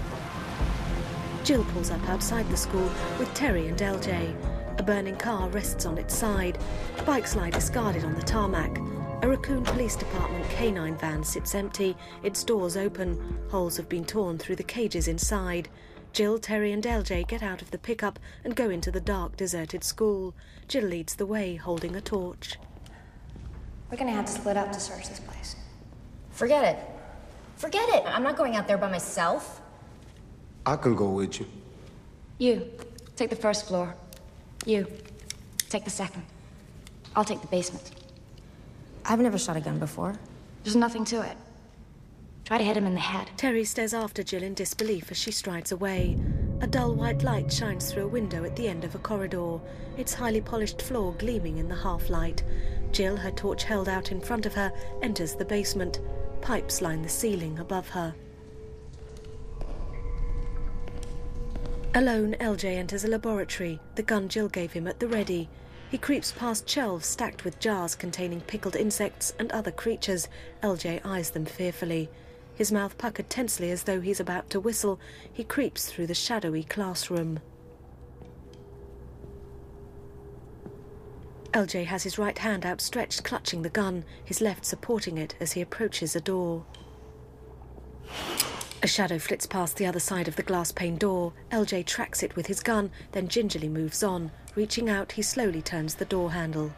Jill pulls up outside the school with Terry and LJ. A burning car rests on its side. A bike slide is guarded on the tarmac. A Raccoon Police Department canine van sits empty, its doors open. Holes have been torn through the cages inside. Jill, Terry and LJ get out of the pickup and go into the dark, deserted school. Jill leads the way, holding a torch. We're gonna have to split up to search this place. Forget it. Forget it. I'm not going out there by myself. I can go with you. You, take the first floor. You, take the second. I'll take the basement. I've never shot a gun before. There's nothing to it. Try to hit him in the head. Terry stares after Jill in disbelief as she strides away. A dull white light shines through a window at the end of a corridor, its highly polished floor gleaming in the half-light. Jill, her torch held out in front of her, enters the basement. Pipes line the ceiling above her. Alone, LJ enters a laboratory, the gun Jill gave him at the ready. He creeps past shelves stacked with jars containing pickled insects and other creatures. LJ eyes them fearfully. His mouth puckered tensely as though he's about to whistle, he creeps through the shadowy classroom. LJ has his right hand outstretched, clutching the gun, his left supporting it as he approaches a door. A shadow flits past the other side of the glass-pane door. LJ tracks it with his gun, then gingerly moves on. Reaching out, he slowly turns the door handle.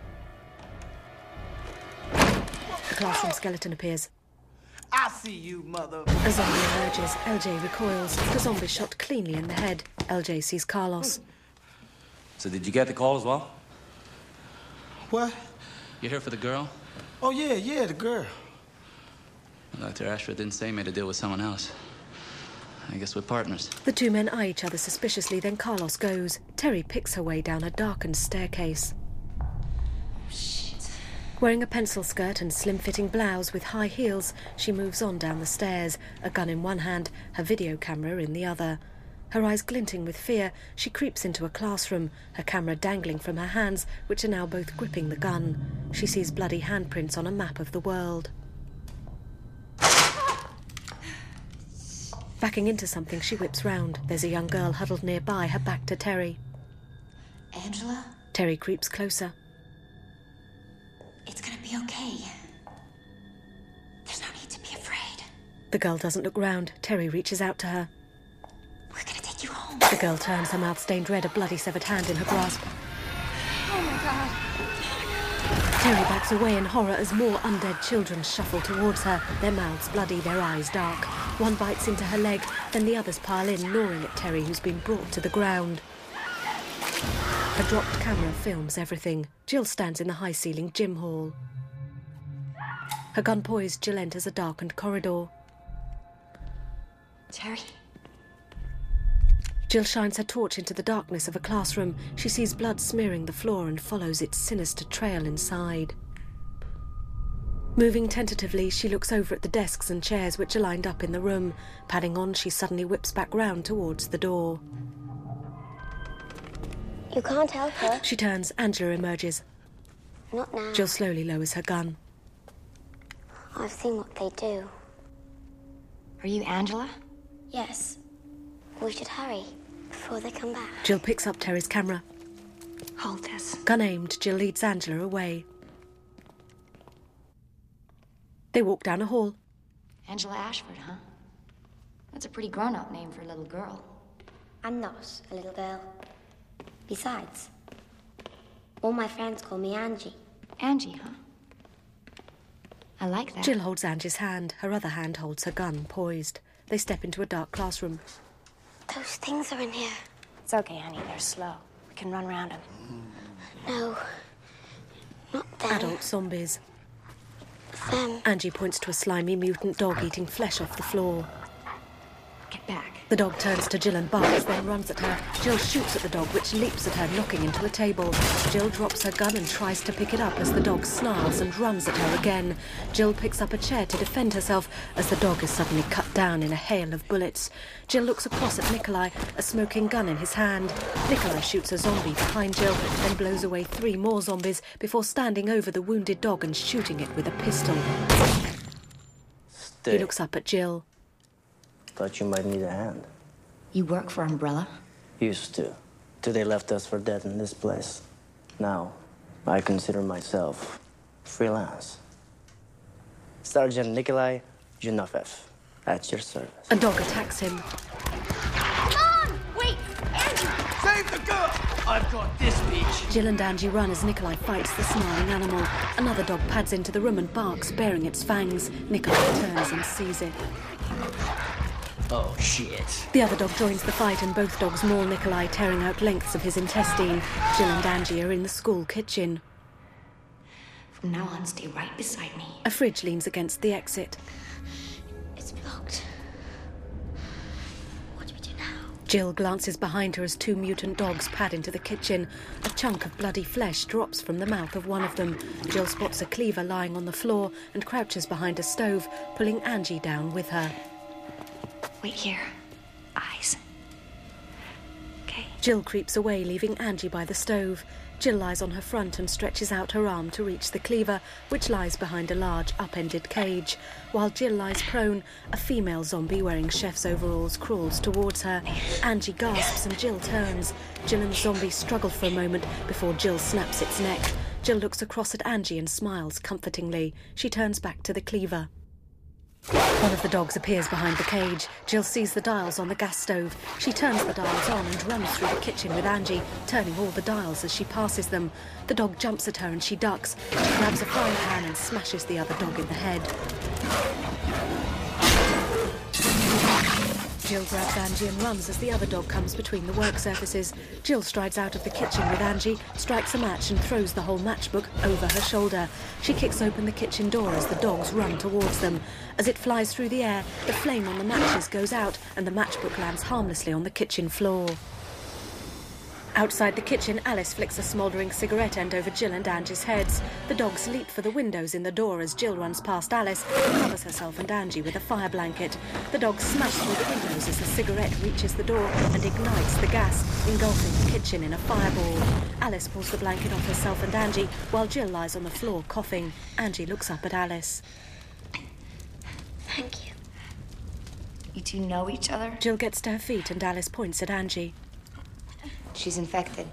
A classroom skeleton appears. I see you, mother. A zombie emerges. LJ recoils. The zombie shot cleanly in the head. LJ sees Carlos. So did you get the call as well? What? You here for the girl? Oh, yeah, the girl. Dr. Ashford didn't say he made a deal with someone else. I guess we're partners. The two men eye each other suspiciously, then Carlos goes. Terry picks her way down a darkened staircase. Shit. Wearing a pencil skirt and slim-fitting blouse with high heels, she moves on down the stairs, a gun in one hand, her video camera in the other. Her eyes glinting with fear, she creeps into a classroom, her camera dangling from her hands, which are now both gripping the gun. She sees bloody handprints on a map of the world. Backing into something, she whips round. There's a young girl huddled nearby, her back to Terry. Angela? Terry creeps closer. It's gonna be okay. There's no need to be afraid. The girl doesn't look round. Terry reaches out to her. We're gonna take you home. The girl turns, her mouth stained red, a bloody severed hand in her grasp. Oh my God. Terry backs away in horror as more undead children shuffle towards her, their mouths bloody, their eyes dark. One bites into her leg, then the others pile in, gnawing at Terry, who's been brought to the ground. A dropped camera films everything. Jill stands in the high-ceiling gym hall. Her gun poised, Jill enters a darkened corridor. Terry? Jill shines her torch into the darkness of a classroom. She sees blood smearing the floor and follows its sinister trail inside. Moving tentatively, she looks over at the desks and chairs which are lined up in the room. Padding on, she suddenly whips back round towards the door. You can't help her. She turns. Angela emerges. Not now. Jill slowly lowers her gun. I've seen what they do. Are you Angela? Yes. We should hurry before they come back. Jill picks up Terry's camera. Hold this. Gun aimed, Jill leads Angela away. They walk down a hall. Angela Ashford, huh? That's a pretty grown-up name for a little girl. I'm not a little girl. Besides, all my friends call me Angie. Angie, huh? I like that. Jill holds Angie's hand. Her other hand holds her gun, poised. They step into a dark classroom. Those things are in here. It's okay, honey. They're slow. We can run around them. No. Not them. Adult zombies. Them. Angie points to a slimy mutant dog eating flesh off the floor. Get back. The dog turns to Jill and barks, then runs at her. Jill shoots at the dog, which leaps at her, knocking into a table. Jill drops her gun and tries to pick it up as the dog snarls and runs at her again. Jill picks up a chair to defend herself as the dog is suddenly cut down in a hail of bullets. Jill looks across at Nikolai, a smoking gun in his hand. Nikolai shoots a zombie behind Jill, then blows away 3 more zombies before standing over the wounded dog and shooting it with a pistol. Stay. He looks up at Jill. Thought you might need a hand. You work for Umbrella? Used to. Till they left us for dead in this place. Now, I consider myself freelance. Sergeant Nikolai Zhunovlev, at your service. A dog attacks him. Mom! Wait! Angie! Save the girl! I've got this bitch. Jill and Angie run as Nikolai fights the snarling animal. Another dog pads into the room and barks, baring its fangs. Nikolai turns and sees it. Oh, shit. The other dog joins the fight and both dogs maul Nikolai, tearing out lengths of his intestine. Jill and Angie are in the school kitchen. From now on, stay right beside me. A fridge leans against the exit. It's blocked. What do we do now? Jill glances behind her as 2 mutant dogs pad into the kitchen. A chunk of bloody flesh drops from the mouth of one of them. Jill spots a cleaver lying on the floor and crouches behind a stove, pulling Angie down with her. Wait here. Eyes. Okay. Jill creeps away, leaving Angie by the stove. Jill lies on her front and stretches out her arm to reach the cleaver, which lies behind a large, upended cage. While Jill lies prone, a female zombie wearing chef's overalls crawls towards her. Angie gasps and Jill turns. Jill and the zombie struggle for a moment before Jill snaps its neck. Jill looks across at Angie and smiles comfortingly. She turns back to the cleaver. One of the dogs appears behind the cage. Jill sees the dials on the gas stove. She turns the dials on and runs through the kitchen with Angie, turning all the dials as she passes them. The dog jumps at her and she ducks. She grabs a frying pan and smashes the other dog in the head. Jill grabs Angie and runs as the other dog comes between the work surfaces. Jill strides out of the kitchen with Angie, strikes a match and throws the whole matchbook over her shoulder. She kicks open the kitchen door as the dogs run towards them. As it flies through the air, the flame on the matches goes out and the matchbook lands harmlessly on the kitchen floor. Outside the kitchen, Alice flicks a smouldering cigarette end over Jill and Angie's heads. The dogs leap for the windows in the door as Jill runs past Alice and covers herself and Angie with a fire blanket. The dogs smash through the windows as the cigarette reaches the door and ignites the gas, engulfing the kitchen in a fireball. Alice pulls the blanket off herself and Angie, while Jill lies on the floor coughing. Angie looks up at Alice. Thank you. You two know each other? Jill gets to her feet and Alice points at Angie. She's infected.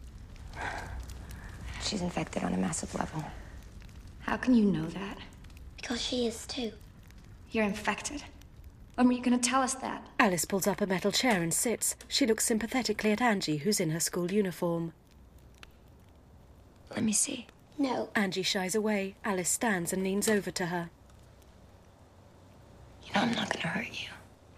She's infected on a massive level. How can you know that? Because she is too. You're infected? When were you going to tell us that? Alice pulls up a metal chair and sits. She looks sympathetically at Angie, who's in her school uniform. Let me see. No. Angie shies away. Alice stands and leans over to her. You know I'm not going to hurt you.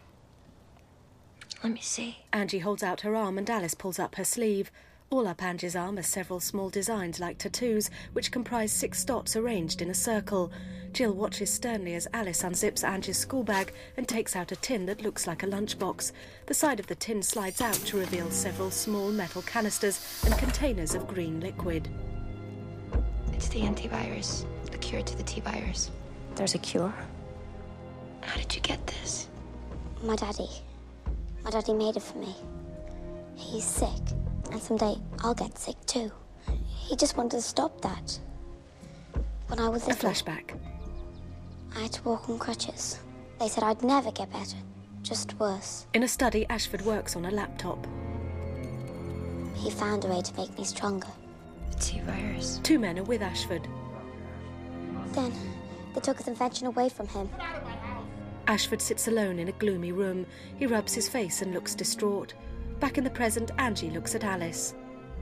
Let me see. Angie holds out her arm and Alice pulls up her sleeve. All up Angie's arm are several small designs like tattoos, which comprise 6 dots arranged in a circle. Jill watches sternly as Alice unzips Angie's school bag and takes out a tin that looks like a lunchbox. The side of the tin slides out to reveal several small metal canisters and containers of green liquid. It's the antivirus, the cure to the T-virus. There's a cure? How did you get this? My daddy. My daddy made it for me. He's sick, and someday I'll get sick too. He just wanted to stop that. When I was little, A flashback. I had to walk on crutches. They said I'd never get better, just worse. In a study, Ashford works on a laptop. He found a way to make me stronger. The T-virus. 2 men are with Ashford. Then, they took his invention away from him. Ashford sits alone in a gloomy room. He rubs his face and looks distraught. Back in the present, Angie looks at Alice.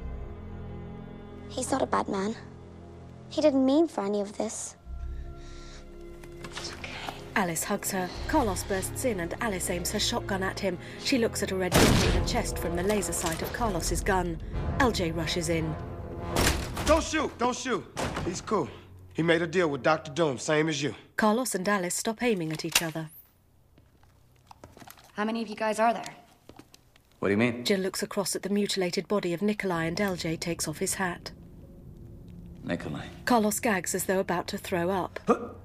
He's not a bad man. He didn't mean for any of this. It's okay. Alice hugs her. Carlos bursts in and Alice aims her shotgun at him. She looks at a red dot in her chest from the laser sight of Carlos's gun. LJ rushes in. Don't shoot! Don't shoot! He's cool. He made a deal with Dr. Doom, same as you. Carlos and Alice stop aiming at each other. How many of you guys are there? What do you mean? Jill looks across at the mutilated body of Nikolai and LJ takes off his hat. Nikolai. Carlos gags as though about to throw up.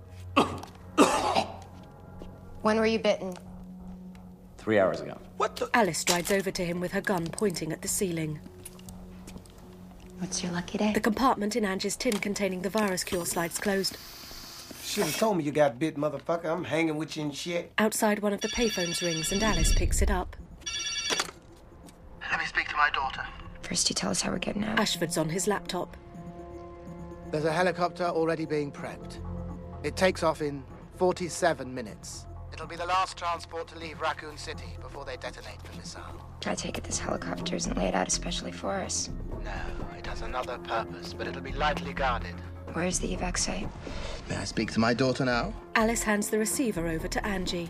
When were you bitten? 3 hours ago. What the? Alice strides over to him with her gun pointing at the ceiling. What's your lucky day? The compartment in Angie's tin containing the virus cure slides closed. Should have told me you got bit, motherfucker. I'm hanging with you and shit. Outside, one of the payphones rings and Alice picks it up. Let me speak to my daughter. First you tell us how we're getting out. Ashford's on his laptop. There's a helicopter already being prepped. It takes off in 47 minutes. It'll be the last transport to leave Raccoon City before they detonate the missile. I take it this helicopter isn't laid out especially for us. No, it has another purpose, but it'll be lightly guarded. Where's the evac site? May I speak to my daughter now? Alice hands the receiver over to Angie.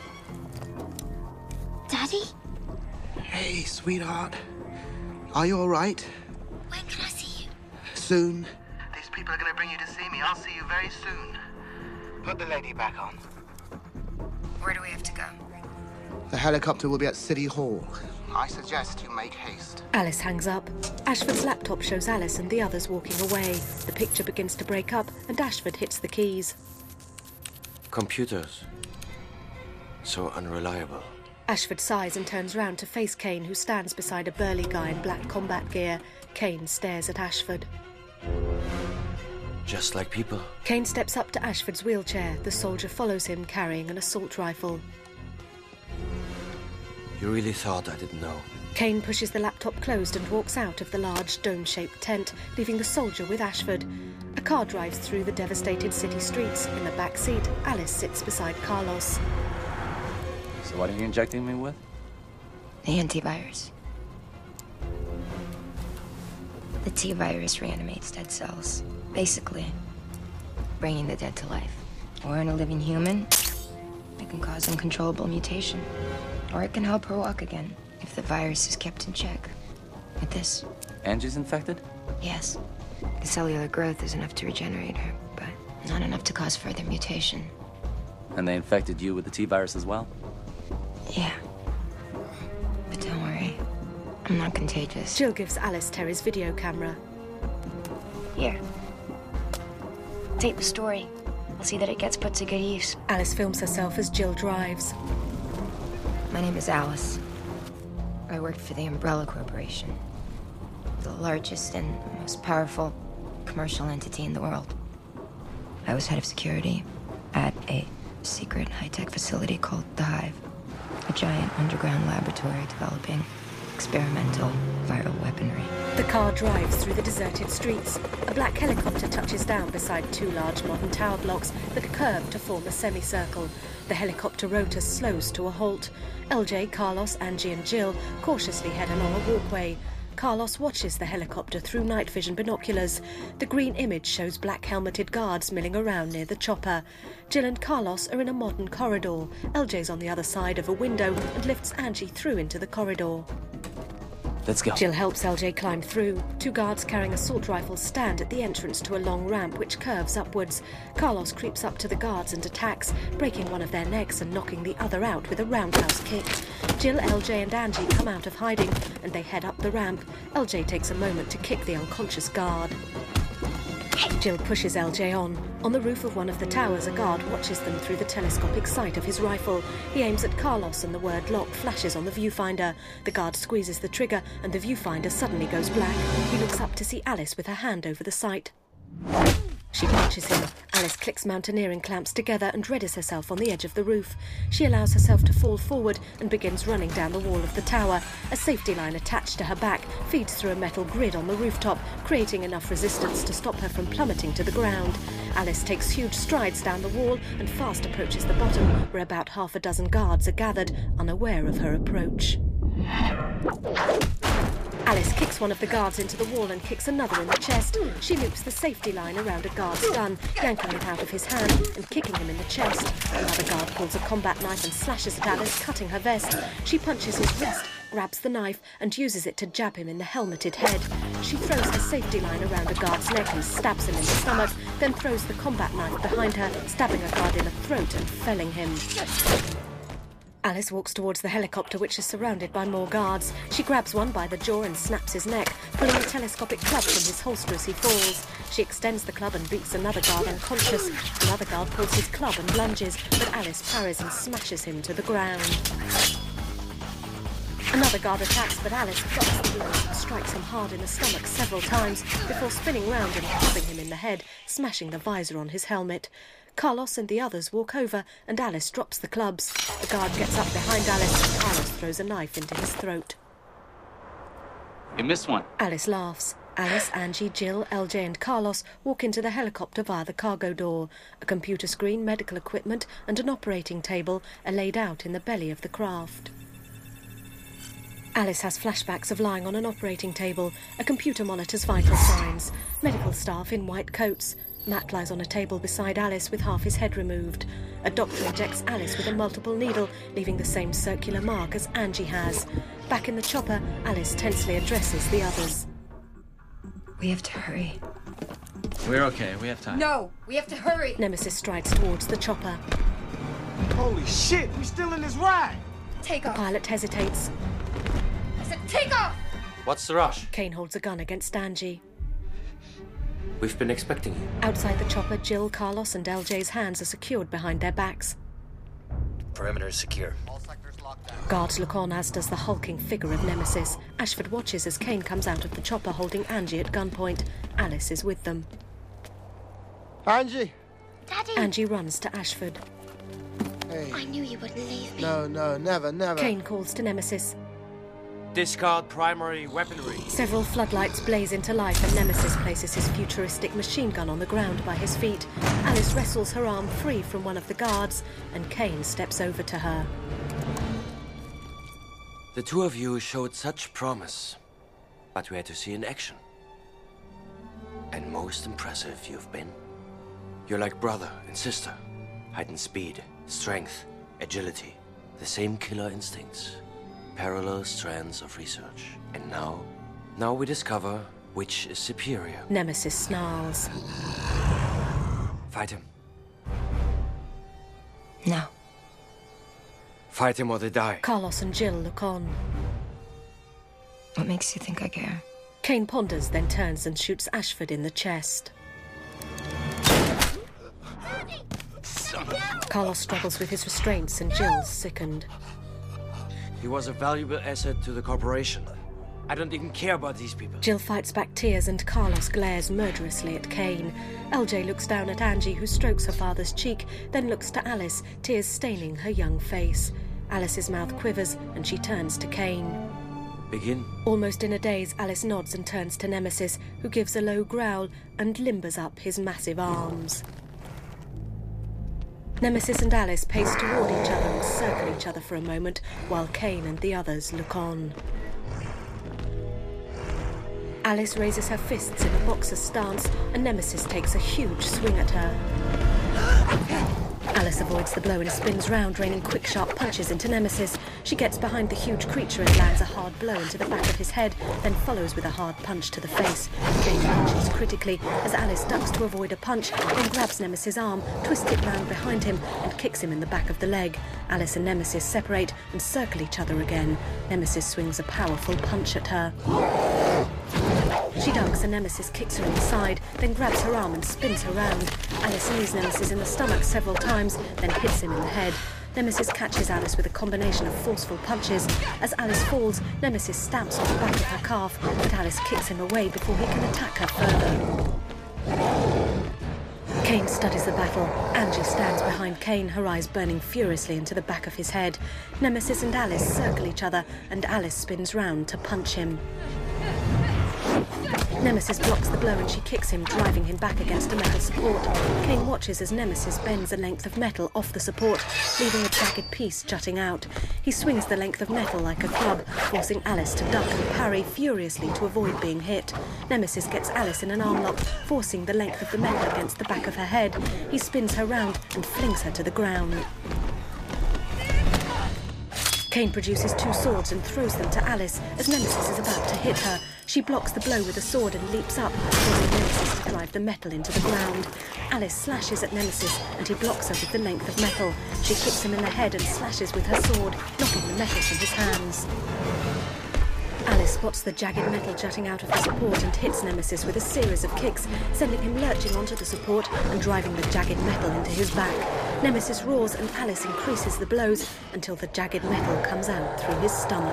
Daddy? Hey, sweetheart. Are you all right? When can I see you? Soon. These people are going to bring you to see me. I'll see you very soon. Put the lady back on. Where do we have to go? The helicopter will be at City Hall. I suggest you make haste. Alice hangs up. Ashford's laptop shows Alice and the others walking away. The picture begins to break up and Ashford hits the keys. Computers. So unreliable. Ashford sighs and turns round to face Kane, who stands beside a burly guy in black combat gear. Kane stares at Ashford. Just like people. Kane steps up to Ashford's wheelchair. The soldier follows him, carrying an assault rifle. You really thought I didn't know? Kane pushes the laptop closed and walks out of the large dome-shaped tent, leaving the soldier with Ashford. A car drives through the devastated city streets. In the back seat, Alice sits beside Carlos. So what are you injecting me with? The antivirus. The T-virus reanimates dead cells. Basically, bringing the dead to life. Or in a living human, it can cause uncontrollable mutation. Or it can help her walk again, if the virus is kept in check. With this. Angie's infected? Yes. The cellular growth is enough to regenerate her, but not enough to cause further mutation. And they infected you with the T-virus as well? Yeah. But don't worry. I'm not contagious. Jill gives Alice Terry's video camera. Here. Tape the story. We'll see that it gets put to good use. Alice films herself as Jill drives. My name is Alice. I worked for the Umbrella Corporation. The largest and most powerful commercial entity in the world. I was head of security at a secret high-tech facility called The Hive. A giant underground laboratory developing experimental viral weaponry. The car drives through the deserted streets. A black helicopter touches down beside two large modern tower blocks that curve to form a semicircle. The helicopter rotor slows to a halt. LJ, Carlos, Angie and Jill cautiously head along a walkway. Carlos watches the helicopter through night vision binoculars. The green image shows black helmeted guards milling around near the chopper. Jill and Carlos are in a modern corridor. LJ's on the other side of a window and lifts Angie through into the corridor. Let's go. Jill helps LJ climb through. Two guards carrying assault rifles stand at the entrance to a long ramp which curves upwards. Carlos creeps up to the guards and attacks, breaking one of their necks and knocking the other out with a roundhouse kick. Jill, LJ and Angie come out of hiding and they head up the ramp. LJ takes a moment to kick the unconscious guard. Jill pushes LJ on. On the roof of one of the towers, a guard watches them through the telescopic sight of his rifle. He aims at Carlos and the word lock flashes on the viewfinder. The guard squeezes the trigger and the viewfinder suddenly goes black. He looks up to see Alice with her hand over the sight. She punches him. Alice clicks mountaineering clamps together and readies herself on the edge of the roof. She allows herself to fall forward and begins running down the wall of the tower. A safety line attached to her back feeds through a metal grid on the rooftop, creating enough resistance to stop her from plummeting to the ground. Alice takes huge strides down the wall and fast approaches the bottom, where about half a dozen guards are gathered, unaware of her approach. Alice kicks one of the guards into the wall and kicks another in the chest. She loops the safety line around a guard's gun, yanking it out of his hand and kicking him in the chest. Another guard pulls a combat knife and slashes at Alice, cutting her vest. She punches his wrist, grabs the knife and uses it to jab him in the helmeted head. She throws her safety line around a guard's neck and stabs him in the stomach, then throws the combat knife behind her, stabbing a guard in the throat and felling him. Alice walks towards the helicopter, which is surrounded by more guards. She grabs one by the jaw and snaps his neck, pulling a telescopic club from his holster as he falls. She extends the club and beats another guard unconscious. Another guard pulls his club and lunges, but Alice parries and smashes him to the ground. Another guard attacks, but Alice blocks the blows and strikes him hard in the stomach several times before spinning round and clubbing him in the head, smashing the visor on his helmet. Carlos and the others walk over and Alice drops the clubs. The guard gets up behind Alice and Carlos throws a knife into his throat. You missed one. Alice laughs. Alice, Angie, Jill, LJ and Carlos walk into the helicopter via the cargo door. A computer screen, medical equipment and an operating table are laid out in the belly of the craft. Alice has flashbacks of lying on an operating table. A computer monitors vital signs. Medical staff in white coats. Matt lies on a table beside Alice with half his head removed. A doctor injects Alice with a multiple needle, leaving the same circular mark as Angie has. Back in the chopper, Alice tensely addresses the others. We have to hurry. We're okay. We have time. No, we have to hurry. Nemesis strides towards the chopper. Holy shit, we still in this ride. Take The off. pilot hesitates. I said take off! What's the rush? Kane holds a gun against Angie. We've been expecting you. Outside the chopper, Jill, Carlos and LJ's hands are secured behind their backs. Perimeter is secure. Guards look on, as does the hulking figure of Nemesis. Ashford watches as Kane comes out of the chopper holding Angie at gunpoint. Alice is with them. Angie! Daddy! Angie runs to Ashford. Hey. I knew you wouldn't leave me. No, never. Kane calls to Nemesis. Discard primary weaponry. Several floodlights blaze into life and Nemesis places his futuristic machine gun on the ground by his feet. Alice wrestles her arm free from one of the guards and Kane steps over to her. The two of you showed such promise, but we had to see in action. And most impressive you've been. You're like brother and sister. Heightened speed, strength, agility. The same killer instincts. Parallel strands of research. And now we discover which is superior. Nemesis snarls. Fight him. No. Fight him or they die. Carlos and Jill look on. What makes you think I care? Kane ponders, then turns and shoots Ashford in the chest. Carlos struggles with his restraints and Jill's sickened. He was a valuable asset to the corporation. I don't even care about these people. Jill fights back tears and Carlos glares murderously at Kane. LJ looks down at Angie, who strokes her father's cheek, then looks to Alice, tears staining her young face. Alice's mouth quivers and she turns to Kane. Begin? Almost in a daze, Alice nods and turns to Nemesis, who gives a low growl and limbers up his massive arms. Nemesis and Alice pace toward each other and circle each other for a moment, while Kane and the others look on. Alice raises her fists in a boxer's stance, and Nemesis takes a huge swing at her. Alice avoids the blow and spins round, raining quick, sharp punches into Nemesis. She gets behind the huge creature and lands a hard blow into the back of his head, then follows with a hard punch to the face. Kane punches critically as Alice ducks to avoid a punch, then grabs Nemesis' arm, twists it round behind him, and kicks him in the back of the leg. Alice and Nemesis separate and circle each other again. Nemesis swings a powerful punch at her. She ducks and Nemesis kicks her in the side, then grabs her arm and spins her round. Alice knees Nemesis in the stomach several times, then hits him in the head. Nemesis catches Alice with a combination of forceful punches. As Alice falls, Nemesis stamps on the back of her calf, but Alice kicks him away before he can attack her further. Kane studies the battle. Angie stands behind Kane, her eyes burning furiously into the back of his head. Nemesis and Alice circle each other, and Alice spins round to punch him. Nemesis blocks the blow and she kicks him, driving him back against a metal support. Kane watches as Nemesis bends a length of metal off the support, leaving a jagged piece jutting out. He swings the length of metal like a club, forcing Alice to duck and parry furiously to avoid being hit. Nemesis gets Alice in an arm lock, forcing the length of the metal against the back of her head. He spins her round and flings her to the ground. Kane produces two swords and throws them to Alice as Nemesis is about to hit her. She blocks the blow with a sword and leaps up, causing Nemesis to drive the metal into the ground. Alice slashes at Nemesis and he blocks her with the length of metal. She kicks him in the head and slashes with her sword, knocking the metal from his hands. Alice spots the jagged metal jutting out of the support and hits Nemesis with a series of kicks, sending him lurching onto the support and driving the jagged metal into his back. Nemesis roars and Alice increases the blows until the jagged metal comes out through his stomach.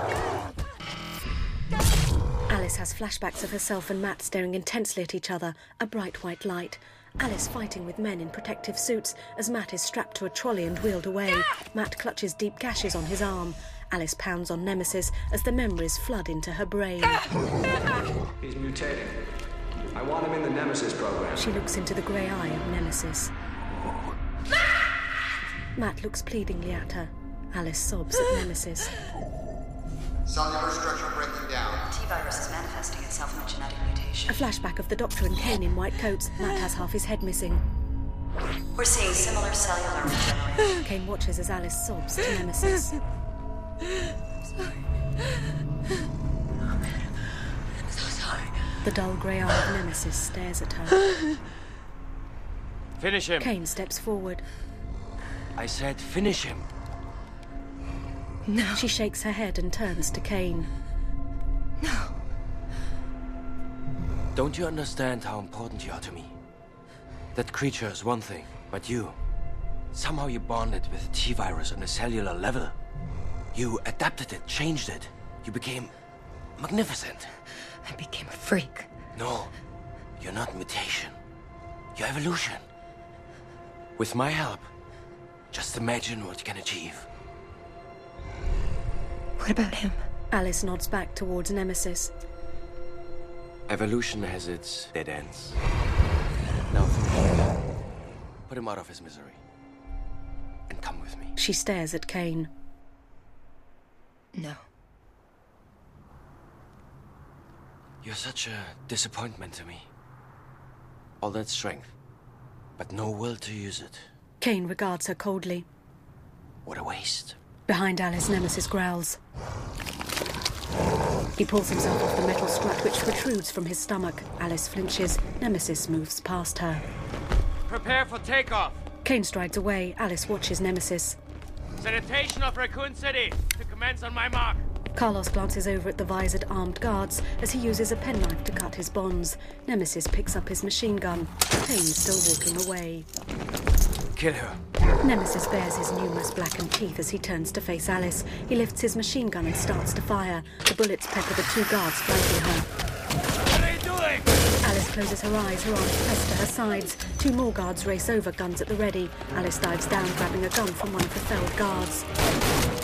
Alice has flashbacks of herself and Matt staring intensely at each other, a bright white light. Alice fighting with men in protective suits as Matt is strapped to a trolley and wheeled away. Matt clutches deep gashes on his arm. Alice pounds on Nemesis as the memories flood into her brain. He's mutating. I want him in the Nemesis program. She looks into the grey eye of Nemesis. Matt looks pleadingly at her. Alice sobs at Nemesis. Cellular structure breaking down. T-virus is manifesting itself in a genetic mutation. A flashback of the Doctor and Kane in white coats. Matt has half his head missing. We're seeing similar cellular regeneration. Kane watches as Alice sobs to Nemesis. Sorry. I'm so sorry. The dull grey eye of Nemesis stares at her. Finish him. Kane steps forward. I said finish him. No. She shakes her head and turns to Kane. No. Don't you understand how important you are to me? That creature is one thing, but you... Somehow you bonded with the T-virus on a cellular level. You adapted it, changed it. You became magnificent. I became a freak. No, you're not mutation. You're evolution. With my help, just imagine what you can achieve. What about him? Alice nods back towards Nemesis. Evolution has its dead ends. Now finish him. Put him out of his misery. And come with me. She stares at Kane. No. You're such a disappointment to me. All that strength, but no will to use it. Kane regards her coldly. What a waste. Behind Alice, Nemesis growls. He pulls himself off the metal strut which protrudes from his stomach. Alice flinches. Nemesis moves past her. Prepare for takeoff. Kane strides away. Alice watches Nemesis. Sanitation of Raccoon City to commence on my mark. Carlos glances over at the visored armed guards as he uses a penknife to cut his bonds. Nemesis picks up his machine gun. Kane still walking away. Kill her. Nemesis bares his numerous blackened teeth as he turns to face Alice. He lifts his machine gun and starts to fire. The bullets pepper the two guards flanking her. What are you doing? Alice closes her eyes, her arms pressed to her sides. Two more guards race over, guns at the ready. Alice dives down, grabbing a gun from one of the felled guards.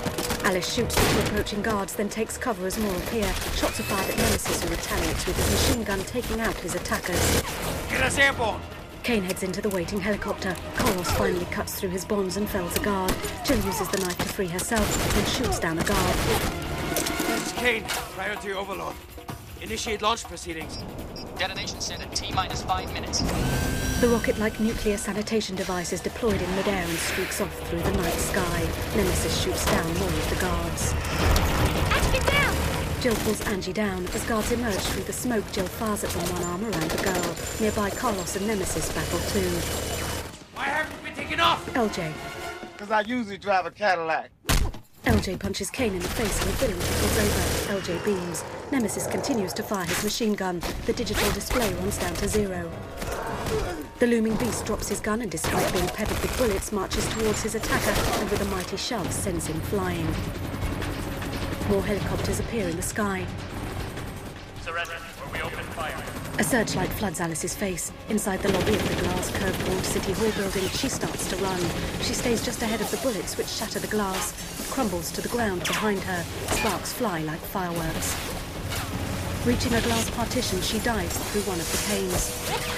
Alice shoots the two approaching guards, then takes cover as more appear. Shots are fired at Nemesis, who retaliates with his machine gun, taking out his attackers. Get us airborne! Kane heads into the waiting helicopter. Carlos finally cuts through his bonds and fells a guard. Jill uses the knife to free herself, then shoots down a guard. This is Kane. Priority overload. Initiate launch proceedings. Detonation set at T-minus 5 minutes. The rocket-like nuclear sanitation device is deployed in midair and streaks off through the night sky. Nemesis shoots down more of the guards. Get down! Jill pulls Angie down. As guards emerge through the smoke, Jill fires at them, one arm around the girl. Nearby, Carlos and Nemesis battle too. Why haven't we taken off? LJ. Because I usually drive a Cadillac. LJ punches Kane in the face and the villain falls over. LJ beams. Nemesis continues to fire his machine gun. The digital display runs down to 0. The looming beast drops his gun and, despite being peppered with bullets, marches towards his attacker and with a mighty shove sends him flying. More helicopters appear in the sky. Surrender, or we open fire. A searchlight floods Alice's face. Inside the lobby of the glass curved-walled City Hall building, she starts to run. She stays just ahead of the bullets which shatter the glass. It crumbles to the ground behind her. Sparks fly like fireworks. Reaching a glass partition, she dives through one of the panes.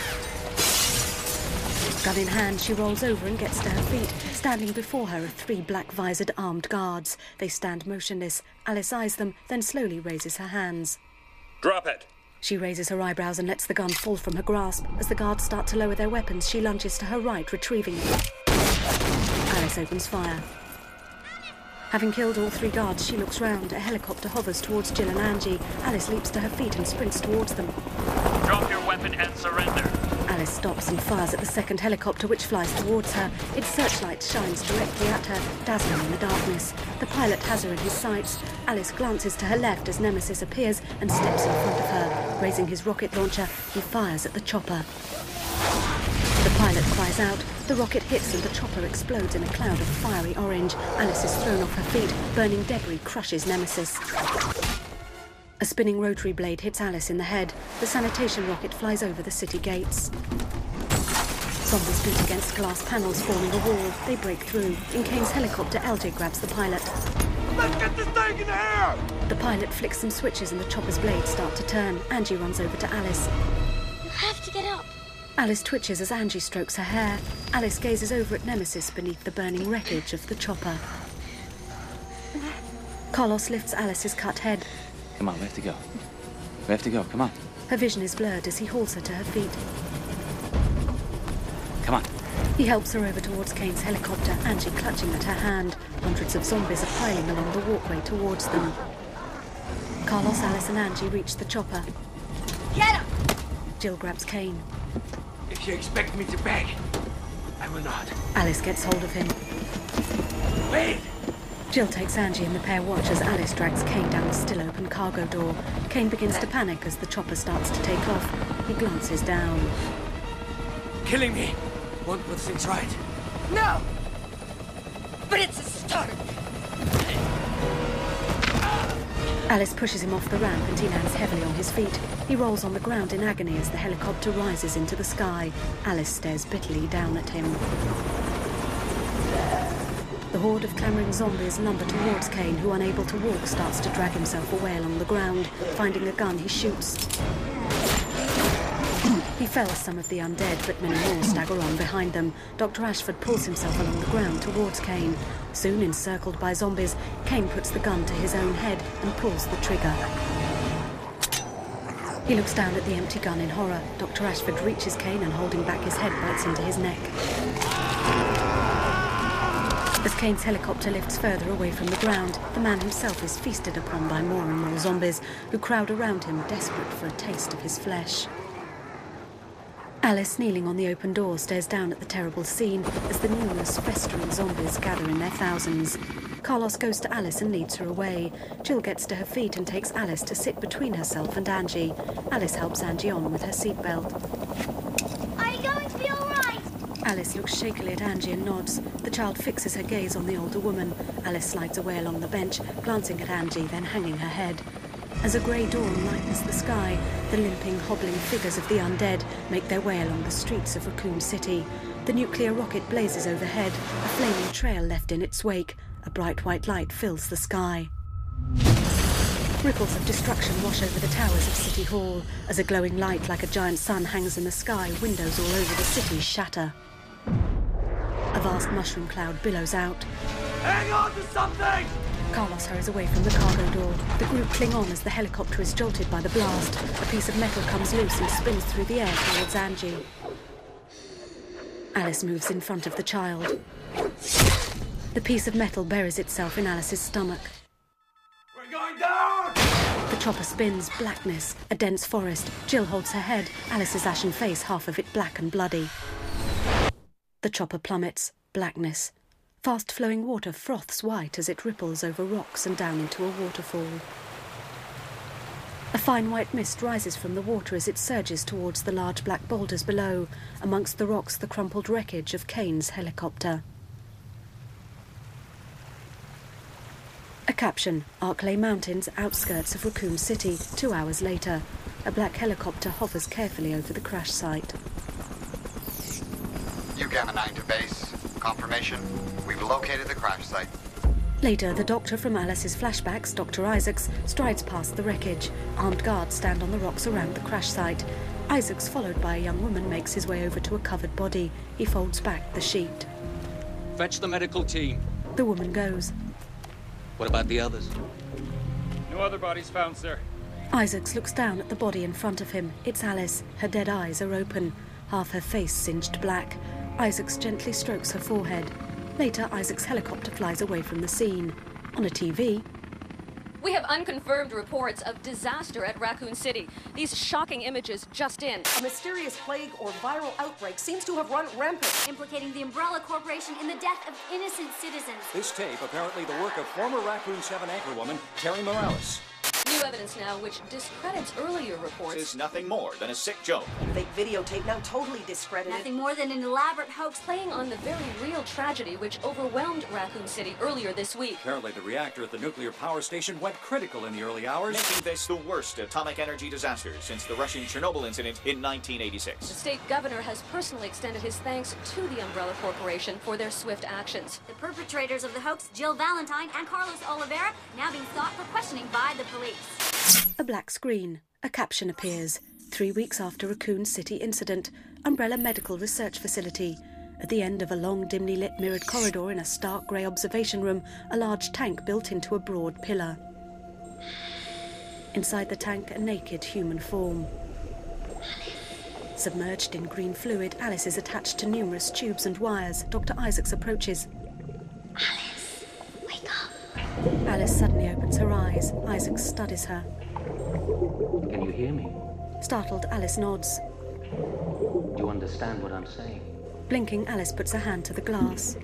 Gun in hand, she rolls over and gets to her feet. Standing before her are 3 black-visored armed guards. They stand motionless. Alice eyes them, then slowly raises her hands. Drop it! She raises her eyebrows and lets the gun fall from her grasp. As the guards start to lower their weapons, she lunges to her right, retrieving it. Alice opens fire. Having killed all 3 guards, she looks round. A helicopter hovers towards Jill and Angie. Alice leaps to her feet and sprints towards them. Drop your weapon and surrender. Alice stops and fires at the second helicopter, which flies towards her. Its searchlight shines directly at her, dazzling in the darkness. The pilot has her in his sights. Alice glances to her left as Nemesis appears and steps in front of her. Raising his rocket launcher, he fires at the chopper. The pilot cries out. The rocket hits and the chopper explodes in a cloud of fiery orange. Alice is thrown off her feet. Burning debris crushes Nemesis. A spinning rotary blade hits Alice in the head. The sanitation rocket flies over the city gates. Zombies beat against glass panels, forming a wall. They break through. In Kane's helicopter, LJ grabs the pilot. Let's get this thing in the air! The pilot flicks some switches and the chopper's blades start to turn. Angie runs over to Alice. You have to get up. Alice twitches as Angie strokes her hair. Alice gazes over at Nemesis beneath the burning wreckage of the chopper. Carlos lifts Alice's cut head. Come on, we have to go. We have to go, come on. Her vision is blurred as he hauls her to her feet. Come on. He helps her over towards Kane's helicopter, Angie clutching at her hand. Hundreds of zombies are piling along the walkway towards them. Carlos, Alice and Angie reach the chopper. Get him! Jill grabs Kane. If you expect me to beg, I will not. Alice gets hold of him. Wait! Jill takes Angie and the pair watch as Alice drags Kane down the still-open cargo door. Kane begins to panic as the chopper starts to take off. He glances down. Killing me won't put things right. No! But it's a start! Alice pushes him off the ramp and he lands heavily on his feet. He rolls on the ground in agony as the helicopter rises into the sky. Alice stares bitterly down at him. The horde of clambering zombies lumber towards Kane, who, unable to walk, starts to drag himself away along the ground. Finding a gun, he shoots. He fells some of the undead, but many more stagger on behind them. Dr. Ashford pulls himself along the ground towards Kane. Soon, encircled by zombies, Kane puts the gun to his own head and pulls the trigger. He looks down at the empty gun in horror. Dr. Ashford reaches Kane and, holding back his head, bites into his neck. As Kane's helicopter lifts further away from the ground, the man himself is feasted upon by more and more zombies, who crowd around him, desperate for a taste of his flesh. Alice, kneeling on the open door, stares down at the terrible scene as the numerous festering zombies gather in their thousands. Carlos goes to Alice and leads her away. Jill gets to her feet and takes Alice to sit between herself and Angie. Alice helps Angie on with her seatbelt. Are you going to be all right? Alice looks shakily at Angie and nods. The child fixes her gaze on the older woman. Alice slides away along the bench, glancing at Angie, then hanging her head. As a grey dawn lightens the sky, the limping, hobbling figures of the undead make their way along the streets of Raccoon City. The nuclear rocket blazes overhead, a flaming trail left in its wake. A bright white light fills the sky. Ripples of destruction wash over the towers of City Hall. As a glowing light like a giant sun hangs in the sky, windows all over the city shatter. A vast mushroom cloud billows out. Hang on to something! Carlos hurries away from the cargo door. The group cling on as the helicopter is jolted by the blast. A piece of metal comes loose and spins through the air towards Angie. Alice moves in front of the child. The piece of metal buries itself in Alice's stomach. We're going down! The chopper spins, blackness, a dense forest. Jill holds her head, Alice's ashen face, half of it black and bloody. The chopper plummets, blackness. Fast-flowing water froths white as it ripples over rocks and down into a waterfall. A fine white mist rises from the water as it surges towards the large black boulders below. Amongst the rocks, the crumpled wreckage of Kane's helicopter. A caption, Arklay Mountains, outskirts of Raccoon City. 2 hours later, a black helicopter hovers carefully over the crash site. Gamma 9 to base. Confirmation. We've located the crash site. Later, the doctor from Alice's flashbacks, Dr. Isaacs, strides past the wreckage. Armed guards stand on the rocks around the crash site. Isaacs, followed by a young woman, makes his way over to a covered body. He folds back the sheet. Fetch the medical team. The woman goes. What about the others? No other bodies found, sir. Isaacs looks down at the body in front of him. It's Alice. Her dead eyes are open, half her face singed black. Isaacs gently strokes her forehead. Later, Isaac's helicopter flies away from the scene. On a TV... We have unconfirmed reports of disaster at Raccoon City. These shocking images just in. A mysterious plague or viral outbreak seems to have run rampant, implicating the Umbrella Corporation in the death of innocent citizens. This tape apparently the work of former Raccoon 7 anchorwoman Terry Morales. New evidence now which discredits earlier reports. Is nothing more than a sick joke. Fake videotape now totally discredited. Nothing more than an elaborate hoax playing on the very real tragedy which overwhelmed Raccoon City earlier this week. Apparently the reactor at the nuclear power station went critical in the early hours, making this the worst atomic energy disaster since the Russian Chernobyl incident in 1986. The state governor has personally extended his thanks to the Umbrella Corporation for their swift actions. The perpetrators of the hoax, Jill Valentine and Carlos Oliveira, now being sought for questioning by the police. A black screen. A caption appears. 3 weeks after Raccoon City incident, Umbrella Medical Research Facility. At the end of a long, dimly lit mirrored corridor in a stark grey observation room, a large tank built into a broad pillar. Inside the tank, a naked human form. Submerged in green fluid, Alice is attached to numerous tubes and wires. Dr. Isaacs approaches. Alice, wake up. Alice suddenly opens her eyes. Isaacs studies her. Can you hear me? Startled, Alice nods. Do you understand what I'm saying? Blinking, Alice puts her hand to the glass.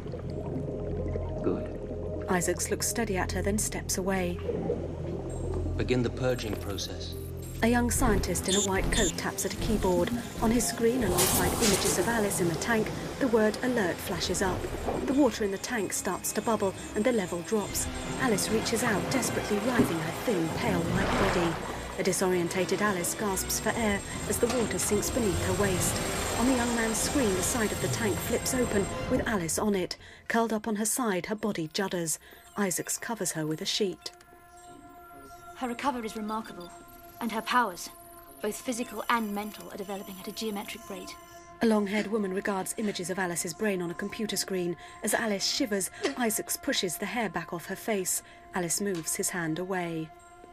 Good. Isaacs looks steady at her, then steps away. Begin the purging process. A young scientist in a white coat taps at a keyboard. On his screen, alongside images of Alice in the tank, the word alert flashes up. The water in the tank starts to bubble and the level drops. Alice reaches out, desperately writhing her thin, pale white body. A disorientated Alice gasps for air as the water sinks beneath her waist. On the young man's screen, the side of the tank flips open, with Alice on it. Curled up on her side, her body judders. Isaacs covers her with a sheet. Her recovery is remarkable, and her powers, both physical and mental, are developing at a geometric rate. A long-haired woman regards images of Alice's brain on a computer screen. As Alice shivers, Isaacs pushes the hair back off her face. Alice moves his hand away.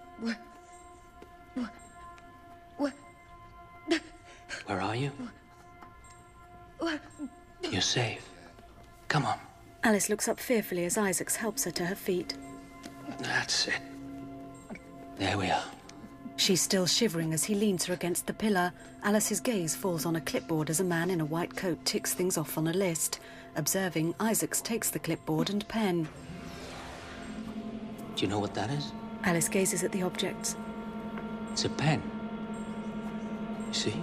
Where are you? You're safe. Come on. Alice looks up fearfully as Isaacs helps her to her feet. That's it. There we are. She's still shivering as he leans her against the pillar. Alice's gaze falls on a clipboard as a man in a white coat ticks things off on a list. Observing, Isaacs takes the clipboard and pen. Do you know what that is? Alice gazes at the objects. It's a pen. You see?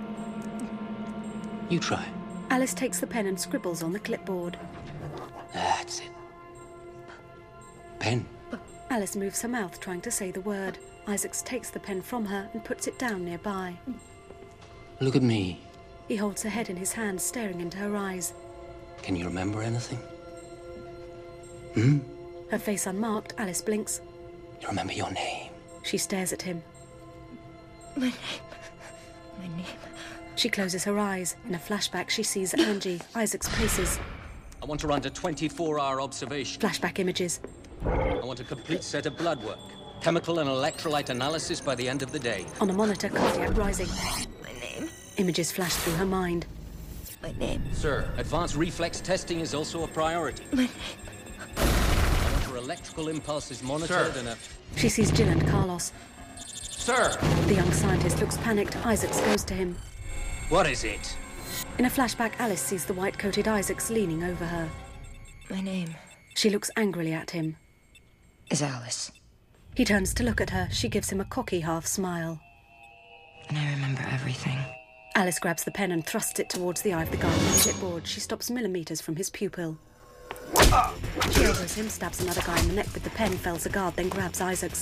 You try. Alice takes the pen and scribbles on the clipboard. That's it. Pen. Alice moves her mouth, trying to say the word. Isaacs takes the pen from her and puts it down nearby. Look at me. He holds her head in his hands, staring into her eyes. Can you remember anything? Her face unmarked, Alice blinks. You remember your name? She stares at him. My name. She closes her eyes. In a flashback, she sees Angie, Isaac's paces. I want to run to 24-hour observation. Flashback images. I want a complete set of blood work. Chemical and electrolyte analysis by the end of the day. On a monitor, cardiac rising. My name. Images flash through her mind. My name. Sir, advanced reflex testing is also a priority. My name. I want your electrical impulses monitored and a... She sees Jill and Carlos. Sir! The young scientist looks panicked. Isaacs goes to him. What is it? In a flashback, Alice sees the white-coated Isaacs leaning over her. My name. She looks angrily at him. Is Alice. He turns to look at her. She gives him a cocky half smile. And I remember everything. Alice grabs the pen and thrusts it towards the eye of the guard on the clipboard. She stops millimeters from his pupil. She elbows him, stabs another guy in the neck with the pen, fells a guard, then grabs Isaacs.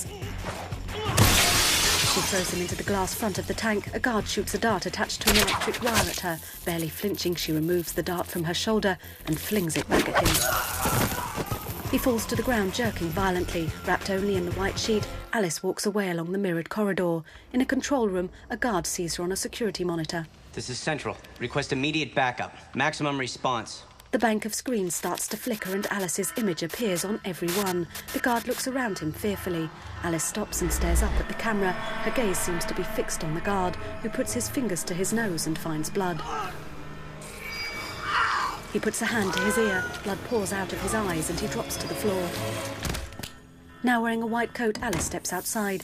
She throws him into the glass front of the tank. A guard shoots a dart attached to an electric wire at her. Barely flinching, she removes the dart from her shoulder and flings it back at him. He falls to the ground, jerking violently. Wrapped only in the white sheet, Alice walks away along the mirrored corridor. In a control room, a guard sees her on a security monitor. This is Central. Request immediate backup. Maximum response. The bank of screens starts to flicker and Alice's image appears on every one. The guard looks around him fearfully. Alice stops and stares up at the camera. Her gaze seems to be fixed on the guard, who puts his fingers to his nose and finds blood. He puts a hand to his ear. Blood pours out of his eyes and he drops to the floor. Now wearing a white coat, Alice steps outside.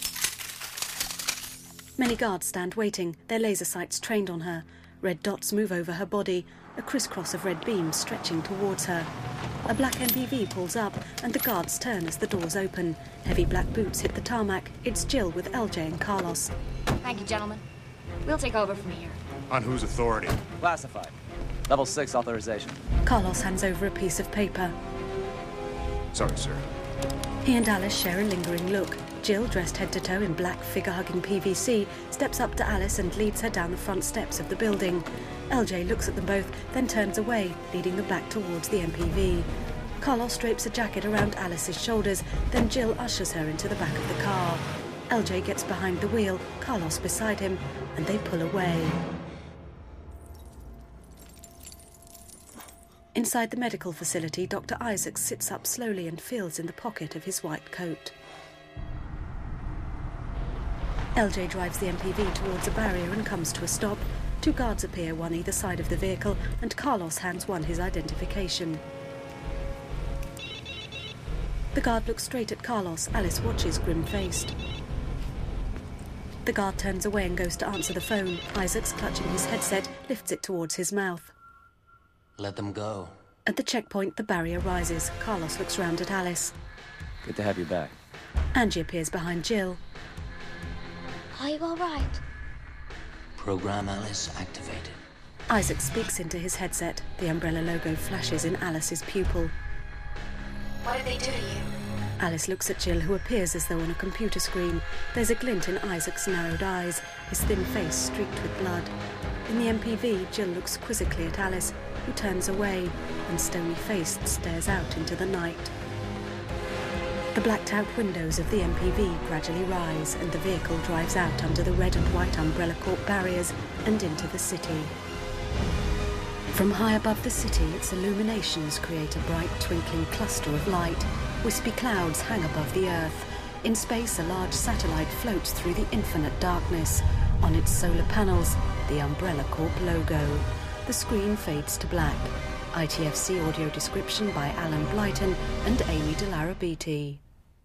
Many guards stand waiting, their laser sights trained on her. Red dots move over her body, a crisscross of red beams stretching towards her. A black MPV pulls up, and the guards turn as the doors open. Heavy black boots hit the tarmac. It's Jill with LJ and Carlos. Thank you, gentlemen. We'll take over from here. On whose authority? Classified. Level 6 authorization. Carlos hands over a piece of paper. Sorry, sir. He and Alice share a lingering look. Jill, dressed head to toe in black figure-hugging PVC, steps up to Alice and leads her down the front steps of the building. LJ looks at them both, then turns away, leading them back towards the MPV. Carlos drapes a jacket around Alice's shoulders, then Jill ushers her into the back of the car. LJ gets behind the wheel, Carlos beside him, and they pull away. Inside the medical facility, Dr. Isaacs sits up slowly and feels in the pocket of his white coat. LJ drives the MPV towards a barrier and comes to a stop. Two guards appear, one either side of the vehicle, and Carlos hands one his identification. The guard looks straight at Carlos. Alice watches, grim-faced. The guard turns away and goes to answer the phone. Isaacs, clutching his headset, lifts it towards his mouth. Let them go. At the checkpoint, the barrier rises. Carlos looks round at Alice. Good to have you back. Angie appears behind Jill. Are you all right? Program Alice activated. Isaac speaks into his headset. The Umbrella logo flashes in Alice's pupil. What did they do to you? Alice looks at Jill, who appears as though on a computer screen. There's a glint in Isaac's narrowed eyes, his thin face streaked with blood. In the MPV, Jill looks quizzically at Alice, who turns away and stony-faced stares out into the night. The blacked-out windows of the MPV gradually rise and the vehicle drives out under the red and white Umbrella Corp barriers and into the city. From high above the city, its illuminations create a bright, twinkling cluster of light. Wispy clouds hang above the Earth. In space, a large satellite floats through the infinite darkness. On its solar panels, the Umbrella Corp logo. The screen fades to black. ITFC audio description by Alan Blyton and Amy DeLarabiti.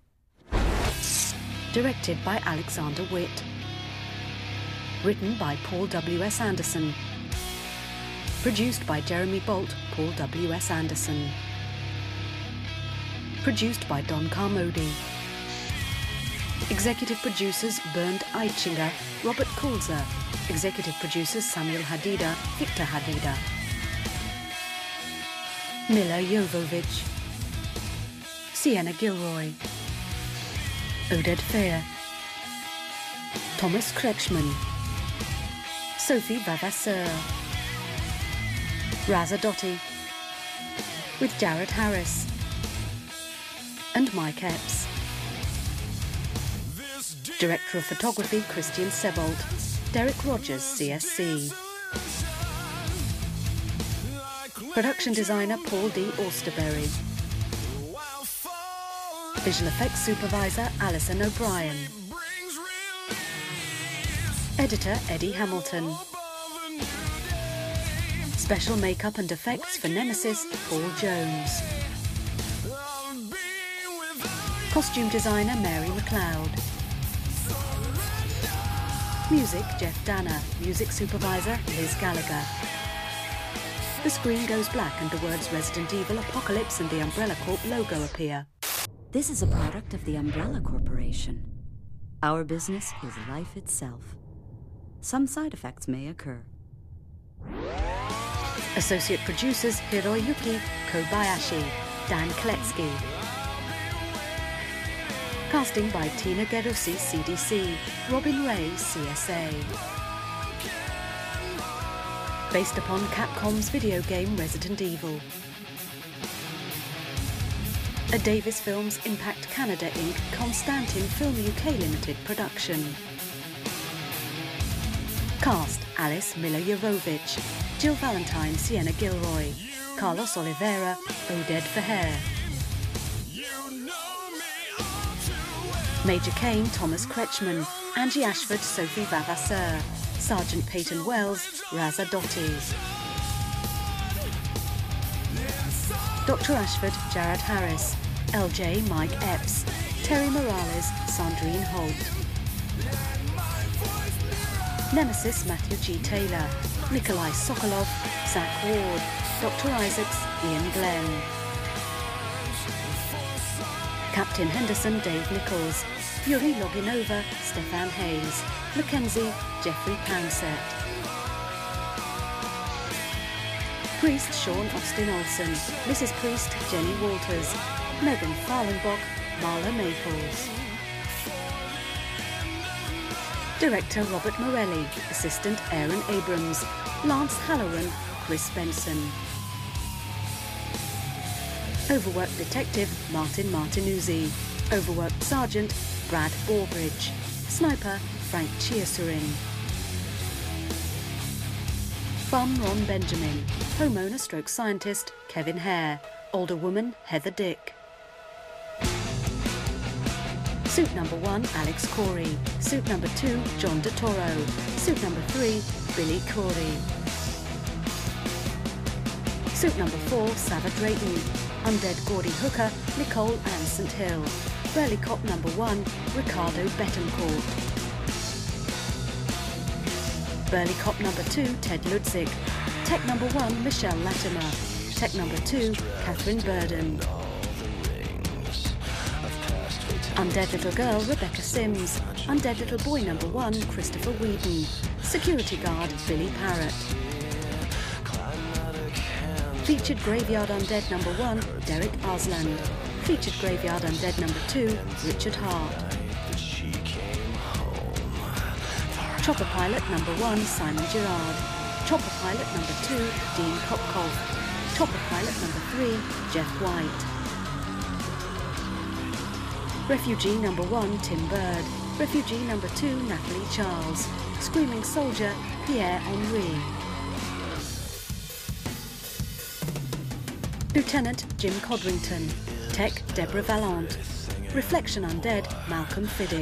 Directed by Alexander Witt. Written by Paul W.S. Anderson. Produced by Jeremy Bolt, Paul W.S. Anderson. Produced by Don Carmody. Executive producers Bernd Eichinger, Robert Kulzer. Executive producers Samuel Hadida, Victor Hadida. Mila Jovovich. Sienna Gilroy. Oded Fehr. Thomas Kretschmann. Sophie Vavasseur. Raza Dotti. With Jared Harris. and Mike Epps. Director of Photography Christian Sebold. Derek Rogers, CSC. Production Designer Paul D. Austerberry. Visual Effects Supervisor Alison O'Brien. Editor Eddie Hamilton. Special Makeup and Effects for Nemesis Paul Jones. Costume Designer Mary McLeod. Music Jeff Danner. Music Supervisor Liz Gallagher. The screen goes black and the words Resident Evil, Apocalypse and the Umbrella Corp logo appear. This is a product of the Umbrella Corporation. Our business is life itself. Some side effects may occur. Associate producers Hiroyuki Kobayashi, Dan Kletsky. Casting by Tina Gerussi, CDC, Robin Ray, CSA. Based upon Capcom's video game Resident Evil. A Davis Films Impact Canada Inc. Constantin Film UK Limited production. Cast: Alice Miller-Jovovich, Jill Valentine, Sienna Gilroy, Carlos Oliveira, Oded Feher. Major Kane, Thomas Kretschmann, Angie Ashford, Sophie Vavasseur, Sergeant Peyton Wells, Raza Dotti. Dr. Ashford, Jared Harris, LJ, Mike Epps, Terry Morales, Sandrine Holt. Nemesis, Matthew G. Taylor, Nikolai Sokolov, Zach Ward, Dr. Isaacs, Ian Glenn. Captain Henderson, Dave Nichols, Yuri Loginova, Stefan Hayes, Mackenzie, Jeffrey Pounsett. Priest, Sean Austin Olsen, Mrs. Priest, Jenny Walters, Megan Farlenbach, Marla Maples. Director Robert Morelli, Assistant Aaron Abrams, Lance Halloran, Chris Benson. Overworked Detective Martin Martinuzzi, Overworked Sergeant Brad Barbridge, Sniper Frank Chiasurin. Bum Ron Benjamin, Homeowner Stroke Scientist Kevin Hare, Older Woman Heather Dick. Suit number 1 Alex Corey, Suit number 2 John DeToro, Suit number 3 Billy Corey. Suit number 4 Sava Drayton, Undead Gordy Hooker, Nicole Ann St. Hill. Burley Cop number 1, Ricardo Betancourt. Burley Cop number 2, Ted Ludzik. Tech number 1, Michelle Latimer. Tech number 2, Catherine Burden. Undead Little Girl, Rebecca Sims. Undead Little Boy number 1, Christopher Whedon. Security Guard, Billy Parrott. Featured Graveyard Undead number 1, Derek Arsland. Featured Graveyard Undead number 2, Richard Hart. Chopper Pilot number 1, Simon Girard. Chopper Pilot number 2, Dean Kopkov. Chopper Pilot number 3, Jeff White. Refugee number 1, Tim Bird. Refugee number 2, Natalie Charles. Screaming Soldier, Pierre Henry. Lieutenant Jim Codrington. Tech Deborah Vallant. Reflection Undead Malcolm Fiddick.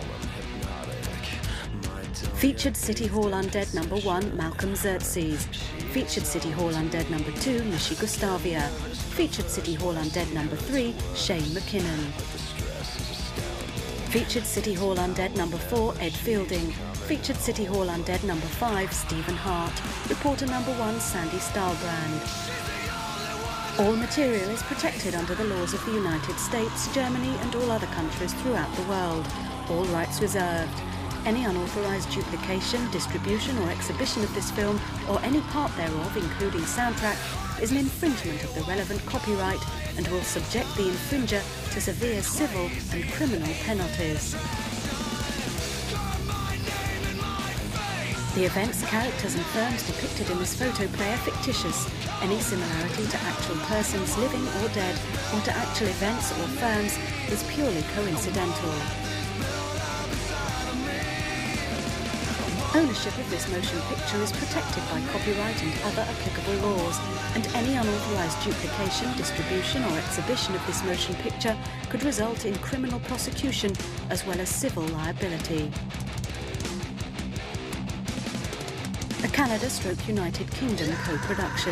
Featured City Hall Undead number 1 Malcolm Xerxes. Featured City Hall Undead number 2 Nishi Gustavia. Featured City Hall Undead number 3 Shane McKinnon. Featured City Hall Undead number 4 Ed Fielding. Featured City Hall Undead number 5 Stephen Hart. Reporter number 1 Sandy Stahlbrand. All material is protected under the laws of the United States, Germany and all other countries throughout the world. All rights reserved. Any unauthorized duplication, distribution or exhibition of this film or any part thereof, including soundtrack, is an infringement of the relevant copyright and will subject the infringer to severe civil and criminal penalties. The events, characters and firms depicted in this photoplay are fictitious. Any similarity to actual persons living or dead, or to actual events or firms, is purely coincidental. Ownership of this motion picture is protected by copyright and other applicable laws, and any unauthorized duplication, distribution or exhibition of this motion picture could result in criminal prosecution as well as civil liability. A Canada/United Kingdom co-production.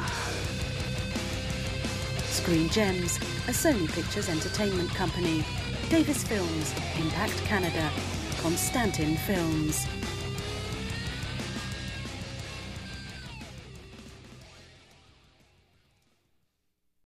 Screen Gems, a Sony Pictures Entertainment company. Davis Films, Impact Canada. Constantin Films.